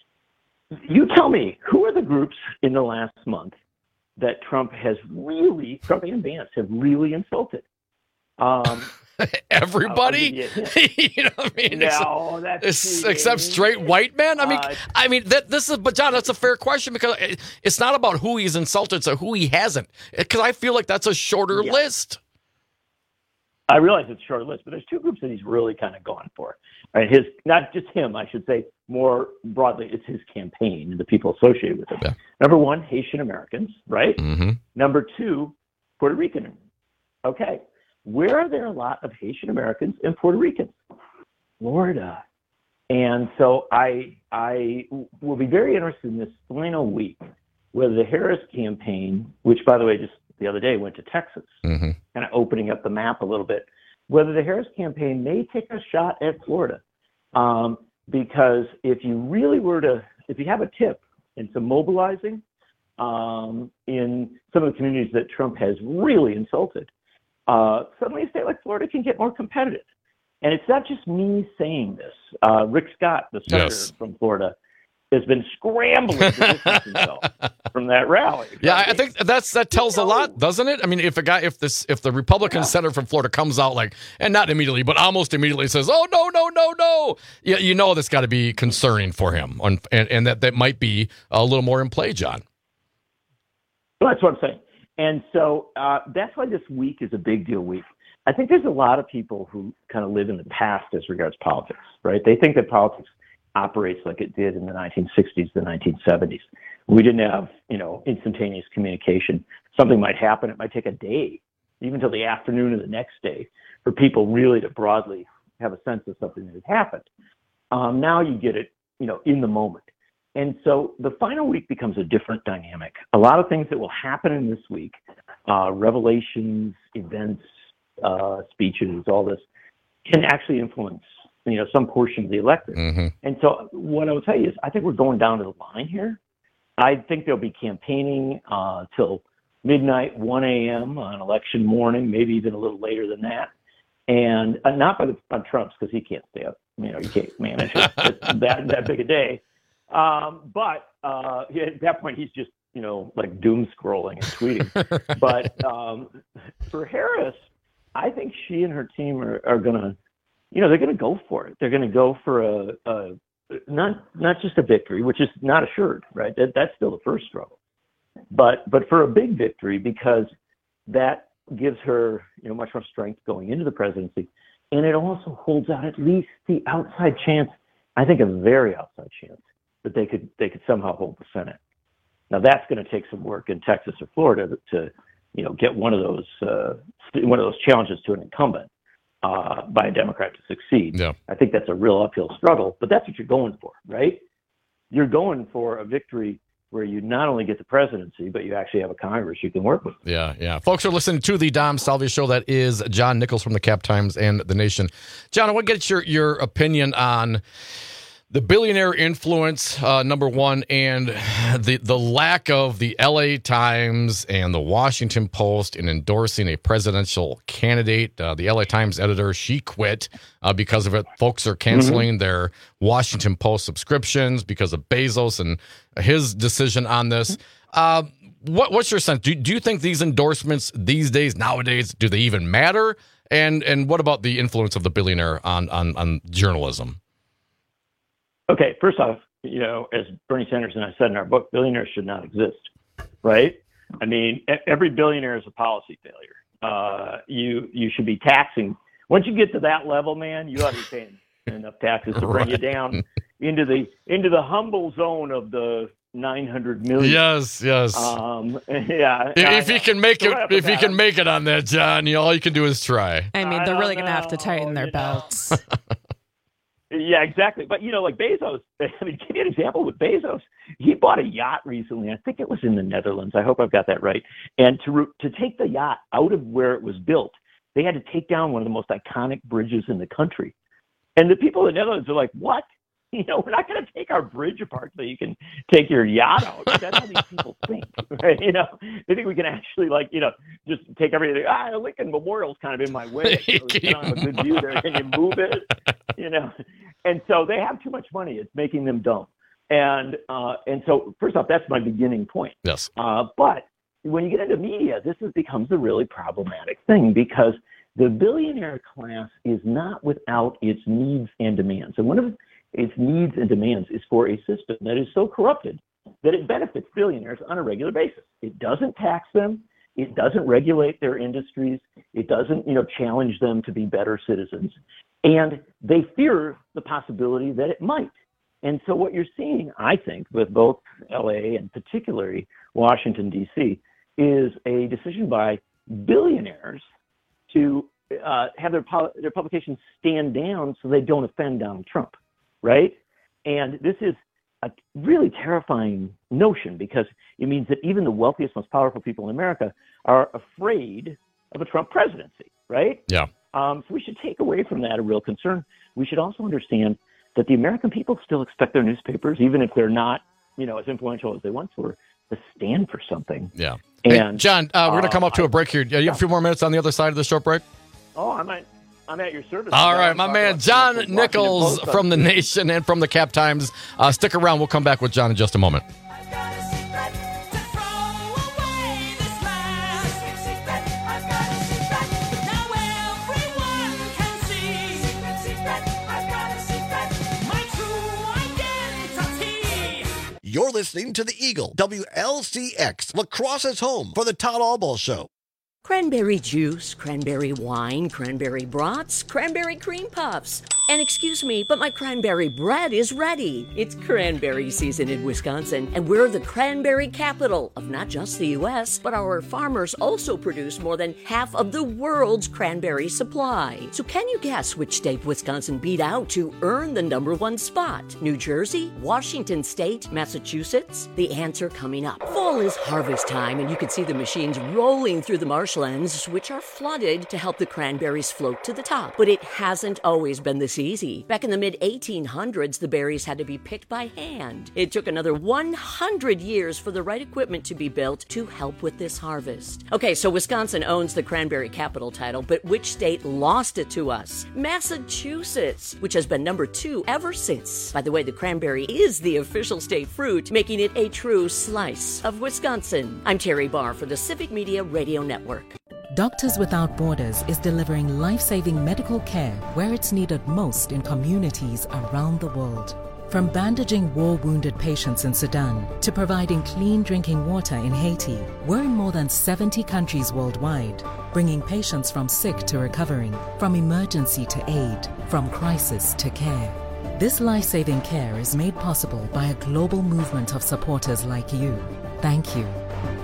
Speaker 6: You tell me, who are the groups in the last month that Trump has really, Trump and Vance have really insulted? Um,
Speaker 16: Everybody, you know what I mean?
Speaker 6: No, that's
Speaker 16: it's, except straight white men. I mean, uh, I mean that this is, but John, that's a fair question, because it's not about who he's insulted, it's who he hasn't. Because I feel like that's a shorter
Speaker 6: yeah.
Speaker 16: list.
Speaker 6: I realize it's a short list, but there's two groups that he's really kind of gone for. Right? His, not just him, I should say more broadly, it's his campaign and the people associated with him.
Speaker 16: Yeah.
Speaker 6: Number one, Haitian Americans, right?
Speaker 16: Mm-hmm.
Speaker 6: Number two, Puerto Rican. Okay. Where are there a lot of Haitian Americans and Puerto Ricans? Florida. And so I I will be very interested in this final week whether the Harris campaign, which, by the way, just the other day went to Texas,
Speaker 16: mm-hmm.
Speaker 6: kind of opening up the map a little bit, whether the Harris campaign may take a shot at Florida. Um, because if you really were to, if you have a tip and some mobilizing um, in some of the communities that Trump has really insulted, Uh, suddenly a state like Florida can get more competitive. And it's not just me saying this. Uh, Rick Scott, the senator
Speaker 16: yes.
Speaker 6: from Florida, has been scrambling to distance himself from that rally.
Speaker 16: Yeah, I think that's that tells a lot, doesn't it? I mean, if a guy, if this, if the Republican yeah. senator from Florida comes out like, and not immediately, but almost immediately says, "Oh no, no, no, no," yeah, you know that's got to be concerning for him, and, and that that might be a little more in play, John.
Speaker 6: Well, that's what I'm saying. And so uh, that's why this week is a big deal week. I think there's a lot of people who kind of live in the past as regards politics, right? They think that politics operates like it did in the nineteen sixties, the nineteen seventies, We didn't have, you know, instantaneous communication. Something might happen. It might take a day, even till the afternoon of the next day, for people really to broadly have a sense of something that has happened. Um, now you get it, you know, in the moment. And so the final week becomes a different dynamic. A lot of things that will happen in this week, uh, revelations, events, uh, speeches, all this, can actually influence, you know, some portion of the electorate.
Speaker 16: Mm-hmm.
Speaker 6: And so what I will tell you is I think we're going down to the line here. I think there'll be campaigning uh, till midnight, one a.m. on election morning, maybe even a little later than that. And uh, not by the, on Trump's, because he can't stay up. You know, you can't manage it. It's that, that big a day. Um, but uh, at that point, he's just, you know, like doom scrolling and tweeting. But um, for Harris, I think she and her team are, are going to, you know, they're going to go for it. They're going to go for a, a not not just a victory, which is not assured, right? That, that's still the first struggle. But but for a big victory, because that gives her, you know, much more strength going into the presidency. And it also holds out at least the outside chance, I think a very outside chance, that they could they could somehow hold the Senate. Now that's going to take some work in Texas or Florida to, to you know, get one of those uh, one of those challenges to an incumbent uh, by a Democrat to succeed.
Speaker 16: Yeah.
Speaker 6: I think that's a real uphill struggle, but that's what you're going for, right? You're going for a victory where you not only get the presidency, but you actually have a Congress you can work with.
Speaker 16: Yeah, yeah. Folks are listening to the Dom Salvia Show. That is John Nichols from the Cap Times and The Nation. John, I want to get your, your opinion on the billionaire influence, uh, number one, and the the lack of the L A Times and the Washington Post in endorsing a presidential candidate. Uh, the L A Times editor, she quit uh, because of it. Folks are canceling mm-hmm. their Washington Post subscriptions because of Bezos and his decision on this. Uh, what, what's your sense? Do, do you think these endorsements these days, nowadays, do they even matter? And and what about the influence of the billionaire on on, on journalism?
Speaker 6: Okay, first off, you know, as Bernie Sanders and I said in our book, billionaires should not exist, right? I mean, every billionaire is a policy failure. Uh, you you should be taxing. Once you get to that level, man, you ought to be paying enough taxes to bring right. you down into the into the humble zone of the nine hundred million.
Speaker 16: Yes, yes.
Speaker 6: Um, yeah.
Speaker 16: If he can make it, if he can make it on that, John, you know, all you can do is try.
Speaker 17: I mean, they're really going to have to tighten their belts.
Speaker 6: Yeah, exactly. But, you know, like Bezos, I mean, give you an example with Bezos. He bought a yacht recently. I think it was in the Netherlands. I hope I've got that right. And to to take the yacht out of where it was built, they had to take down one of the most iconic bridges in the country. And the people in the Netherlands are like, what? You know, we're not going to take our bridge apart so you can take your yacht out. That's how these people think, right? You know, they think we can actually, like, you know, just take everything. Ah, Lincoln Memorial's kind of in my way. So you don't have a good view there. Can you move it? You know, and so they have too much money. It's making them dumb. And uh, and so, first off, that's my beginning point.
Speaker 16: Yes.
Speaker 6: Uh, but when you get into media, this is, becomes a really problematic thing because the billionaire class is not without its needs and demands. And one of its needs and demands is for a system that is so corrupted that it benefits billionaires on a regular basis. It doesn't tax them. It doesn't regulate their industries. It doesn't, you know, challenge them to be better citizens. And they fear the possibility that it might. And so what you're seeing, I think, with both L A and particularly Washington, D C, is a decision by billionaires to uh, have their, pol- their publications stand down so they don't offend Donald Trump. Right? And this is a really terrifying notion because it means that even the wealthiest, most powerful people in America are afraid of a Trump presidency, right?
Speaker 16: Yeah.
Speaker 6: Um, so we should take away from that a real concern. We should also understand that the American people still expect their newspapers, even if they're not, you know, as influential as they once were, to stand for something.
Speaker 16: Yeah.
Speaker 6: And
Speaker 16: hey, John, uh, we're going to come up to
Speaker 6: uh,
Speaker 16: a break here. You have
Speaker 6: yeah.
Speaker 16: a few more minutes on the other side of the short break?
Speaker 6: Oh, I might. I'm at your service.
Speaker 16: All right, my man, John Nichols from The Nation and from the Cap Times. Uh, stick around. We'll come back with John in just a moment.
Speaker 8: You're listening to The Eagle, W L C X, La Crosse's home for the Todd Albaugh Show.
Speaker 9: Cranberry juice, cranberry wine, cranberry brats, cranberry cream puffs. And excuse me, but my cranberry bread is ready. It's cranberry season in Wisconsin, and we're the cranberry capital of not just the U S, but our farmers also produce more than half of the world's cranberry supply. So can you guess which state Wisconsin beat out to earn the number one spot? New Jersey? Washington State? Massachusetts? The answer coming up. Fall is harvest time, and you can see the machines rolling through the marshlands, which are flooded to help the cranberries float to the top. But it hasn't always been this easy. Back in the mid eighteen hundreds, the berries had to be picked by hand. It took another one hundred years for the right equipment to be built to help with this harvest. Okay, so Wisconsin owns the cranberry capital title, but which state lost it to us? Massachusetts, which has been number two ever since. By the way, the cranberry is the official state fruit, making it a true slice of Wisconsin. I'm Terry Barr for the Civic Media Radio Network.
Speaker 10: Doctors Without Borders is delivering life-saving medical care where it's needed most in communities around the world. From bandaging war-wounded patients in Sudan to providing clean drinking water in Haiti, we're in more than seventy countries worldwide, bringing patients from sick to recovering, from emergency to aid, from crisis to care. This life-saving care is made possible by a global movement of supporters like you. Thank you.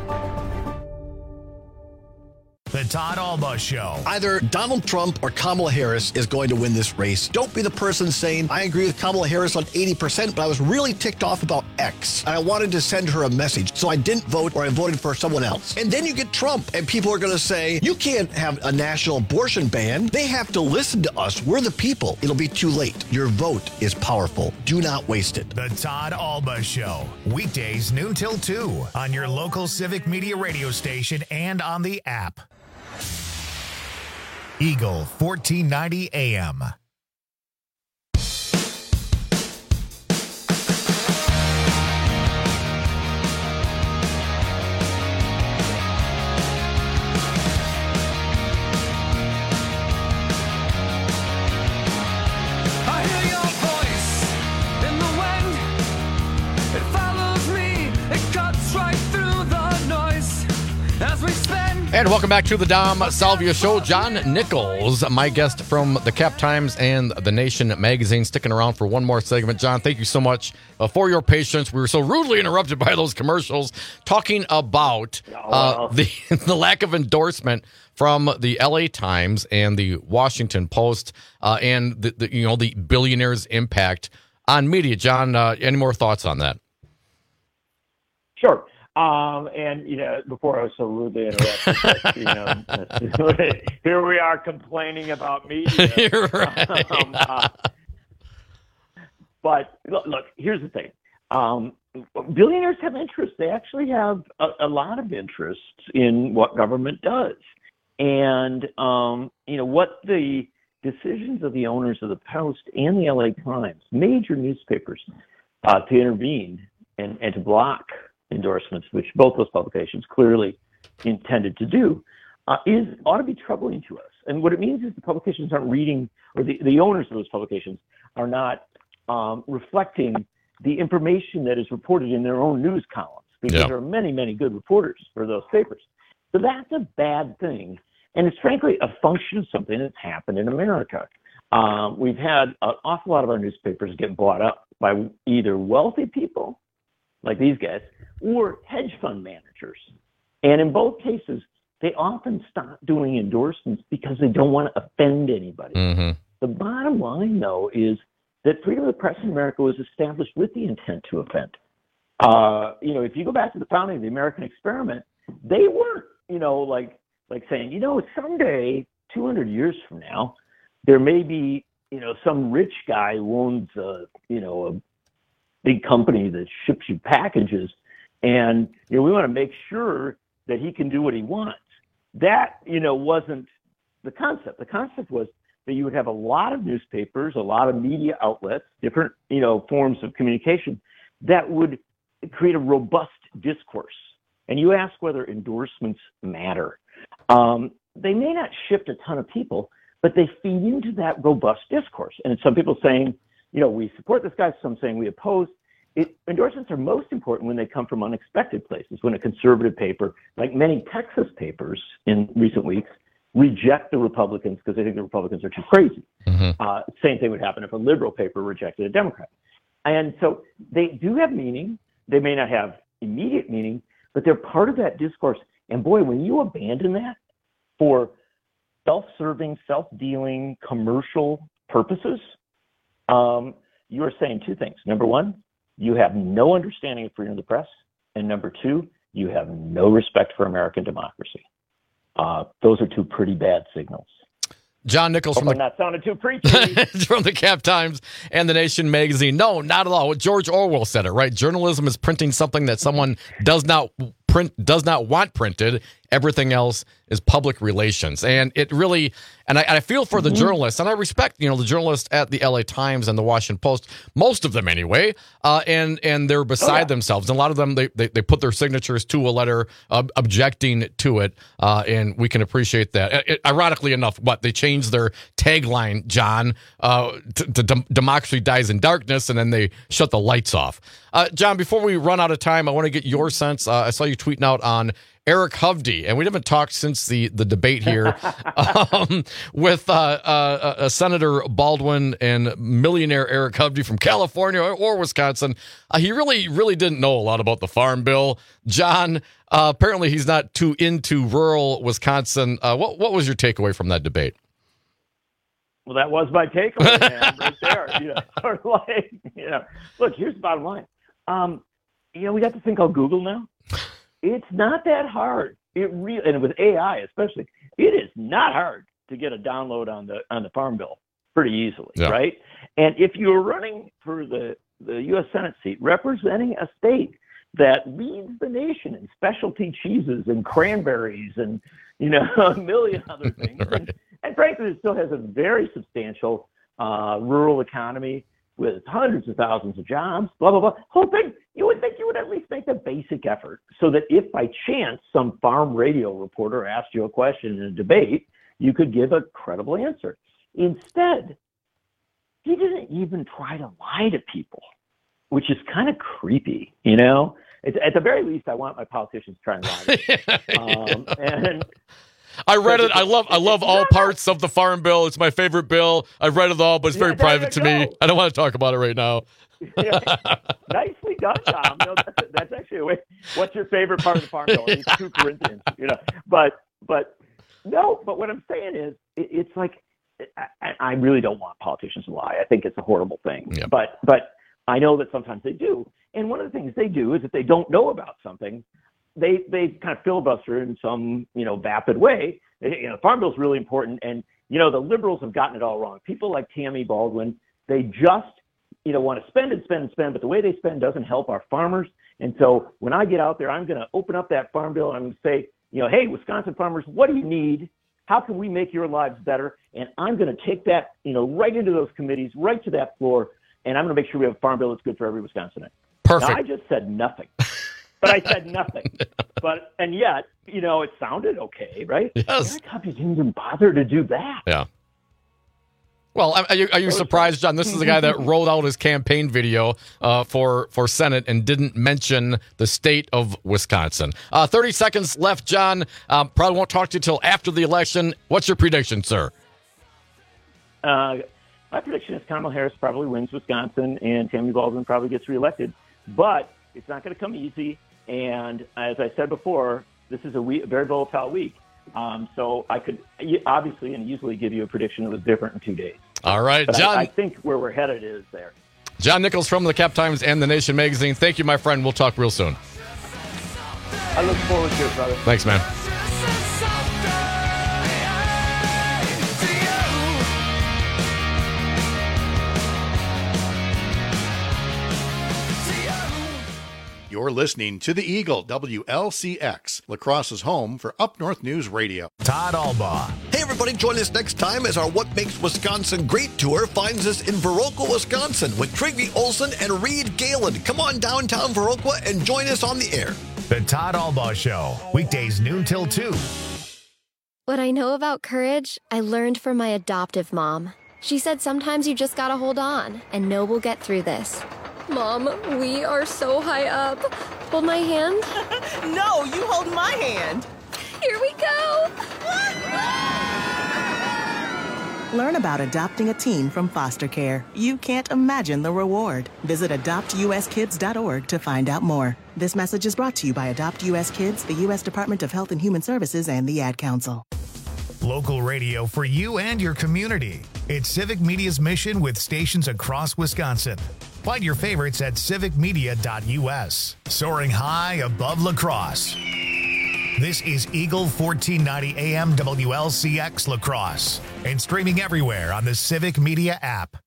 Speaker 1: The Todd Alba Show.
Speaker 8: Either Donald Trump or Kamala Harris is going to win this race. Don't be the person saying, I agree with Kamala Harris on eighty percent, but I was really ticked off about X. And I wanted to send her a message, so I didn't vote or I voted for someone else. And then you get Trump, and people are going to say, you can't have a national abortion ban. They have to listen to us. We're the people. It'll be too late. Your vote is powerful. Do not waste it.
Speaker 1: The Todd Alba Show. Weekdays noon till two on your local Civic Media radio station and on the app. Eagle fourteen ninety A M.
Speaker 16: And welcome back to the Dom Salvia Show. John Nichols, my guest from the Cap Times and the Nation magazine, sticking around for one more segment. John, thank you so much uh, for your patience. We were so rudely interrupted by those commercials talking about uh, the, the lack of endorsement from the L A Times and the Washington Post uh, and the, the you know the billionaire's impact on media. John, uh, any more thoughts on that?
Speaker 6: Sure. Um, and, you know, before I was so rudely interrupted, but, you know, here we are complaining about media.
Speaker 16: You're right.
Speaker 6: Um, uh, but look, look, here's the thing. Um, billionaires have interests. They actually have a, a lot of interests in what government does. And, um, you know, what the decisions of the owners of the Post and the L A Times, major newspapers, uh, to intervene and, and to block endorsements, which both those publications clearly intended to do, uh, is ought to be troubling to us. And what it means is the publications aren't reading, or the, the owners of those publications are not um, reflecting the information that is reported in their own news columns, because
Speaker 16: Yeah.
Speaker 6: there are many, many good reporters for those papers. So that's a bad thing. And it's frankly a function of something that's happened in America. Um, we've had an awful lot of our newspapers get bought up by either wealthy people, like these guys, or hedge fund managers. And in both cases, they often stop doing endorsements because they don't want to offend anybody.
Speaker 16: Mm-hmm.
Speaker 6: The bottom line, though, is that freedom of the press in America was established with the intent to offend. Uh, you know, if you go back to the founding of the American experiment, they weren't, you know, like like saying, you know, someday, two hundred years from now, there may be, you know, some rich guy who owns, a, you know, a big company that ships you packages, and you know we want to make sure that he can do what he wants. That, you know, wasn't the concept. The concept was that you would have a lot of newspapers, a lot of media outlets, different, you know, forms of communication that would create a robust discourse. And you ask whether endorsements matter. Um, they may not shift a ton of people, but they feed into that robust discourse. And some people saying, you know, we support this guy, some saying we oppose. It, endorsements are most important when they come from unexpected places, when a conservative paper, like many Texas papers in recent weeks, reject the Republicans because they think the Republicans are too crazy.
Speaker 16: Mm-hmm.
Speaker 6: Uh, same thing would happen if a liberal paper rejected a Democrat. And so they do have meaning. They may not have immediate meaning, but they're part of that discourse. And boy, when you abandon that for self-serving, self-dealing, commercial purposes, um, you are saying two things. Number one, you have no understanding of freedom of the press. And number two, you have no respect for American democracy. Uh, those are two pretty bad signals.
Speaker 16: John Nichols
Speaker 6: Hope
Speaker 16: from
Speaker 6: I'm
Speaker 16: the,
Speaker 6: not sounding too preachy.
Speaker 16: from the Cap Times and the Nation magazine. No, not at all. George Orwell said it, right? Journalism is printing something that someone does not print, does not want printed. Everything else is public relations. And it really, and I, I feel for the mm-hmm. journalists, and I respect, you know, the journalists at the L A Times and the Washington Post, most of them anyway, uh, and and they're beside oh, yeah. themselves. And a lot of them, they, they, they put their signatures to a letter uh, objecting to it, uh, and we can appreciate that. It, it, ironically enough, what, they changed their tagline, John, uh, to, to dem- democracy dies in darkness, and then they shut the lights off. Uh, John, before we run out of time, I want to get your sense. Uh, I saw you tweeting out on Eric Hovde, and we haven't talked since the, the debate here um, with uh, uh, uh, Senator Baldwin and millionaire Eric Hovde from California or Wisconsin. Uh, he really, really didn't know a lot about the Farm Bill. John, uh, apparently he's not too into rural Wisconsin. Uh, what, what was your takeaway from that debate?
Speaker 6: Well, that was my takeaway, man, right there. You know, sort of like, you know, look, here's the bottom line. Um, you know, we got this thing called Google now. It's not that hard. It really, and with A I especially, it is not hard to get a download on the on the Farm Bill pretty easily, yeah. right? And if you're running for the the U S Senate seat, representing a state that leads the nation in specialty cheeses and cranberries and you know a million other things, right. and, and frankly, it still has a very substantial uh, rural economy with hundreds of thousands of jobs, blah, blah, blah. Whole thing, you would think you would at least make a basic effort so that if by chance some farm radio reporter asked you a question in a debate, you could give a credible answer. Instead, he didn't even try to lie to people, which is kind of creepy, you know? It's, at the very least, I want my politicians to try and lie to me. um, and...
Speaker 16: I read it. I love I love all parts of the Farm Bill. It's my favorite bill. I've read it all, but it's very yeah, private to me. I don't want to talk about it right now.
Speaker 6: Yeah. Nicely done, Tom. No, that's, that's actually a way. What's your favorite part of the Farm Bill? It's two Corinthians, you know. But but no. But what I'm saying is, it, it's like I, I really don't want politicians to lie. I think it's a horrible thing.
Speaker 16: Yep.
Speaker 6: But but I know that sometimes they do. And one of the things they do is if they don't know about something, they they kind of filibuster in some, you know, vapid way. You know, Farm Bill is really important. And, you know, the liberals have gotten it all wrong. People like Tammy Baldwin, they just, you know, want to spend and spend and spend, but the way they spend doesn't help our farmers. And so when I get out there, I'm going to open up that Farm Bill and I'm going to say, you know, hey, Wisconsin farmers, what do you need? How can we make your lives better? And I'm going to take that, you know, right into those committees, right to that floor, and I'm going to make sure we have a Farm Bill that's good for every Wisconsinite.
Speaker 16: Perfect.
Speaker 6: Now, I just said nothing. But I said nothing. But and yet, you know, it sounded okay, right?
Speaker 16: Yes.
Speaker 6: Eric Hovde didn't even bother to do that.
Speaker 16: Yeah. Well, are you, are you surprised, John? This is the guy that rolled out his campaign video uh, for for Senate and didn't mention the state of Wisconsin. Uh, Thirty seconds left, John. Um, probably won't talk to you till after the election. What's your prediction, sir?
Speaker 6: Uh, my prediction is Kamala Harris probably wins Wisconsin, and Tammy Baldwin probably gets reelected. But it's not going to come easy. And as I said before, this is a, week, a very volatile week. Um, so I could obviously and easily give you a prediction that was different in two days.
Speaker 16: All right,
Speaker 6: but
Speaker 16: John.
Speaker 6: I, I think where we're headed is there.
Speaker 16: John Nichols from the Cap Times and the Nation magazine. Thank you, my friend. We'll talk real soon.
Speaker 6: I look forward to it, brother.
Speaker 16: Thanks, man.
Speaker 11: You're listening to The Eagle, W L C X, La Crosse's home for Up North News Radio.
Speaker 1: Todd Albaugh.
Speaker 8: Hey, everybody, join us next time as our What Makes Wisconsin Great tour finds us in Viroqua, Wisconsin with Trigby Olson and Reed Galen. Come on downtown Viroqua and join us on the air.
Speaker 1: The Todd Albaugh Show, weekdays noon till two.
Speaker 12: What I know about courage, I learned from my adoptive mom. She said sometimes you just gotta hold on and know we'll get through this. Mom, we are so high up. Hold my hand.
Speaker 13: No, you hold my hand.
Speaker 12: Here we go.
Speaker 4: Learn about adopting a teen from foster care. You can't imagine the reward. Visit adopt u s kids dot org to find out more. This message is brought to you by Adopt U S Kids, the U S Department of Health and Human Services, and the Ad Council.
Speaker 1: Local radio for you and your community. It's Civic Media's mission with stations across Wisconsin. Find your favorites at civic media dot u s. Soaring high above La Crosse. This is Eagle fourteen ninety A M W L C X La Crosse and streaming everywhere on the Civic Media app.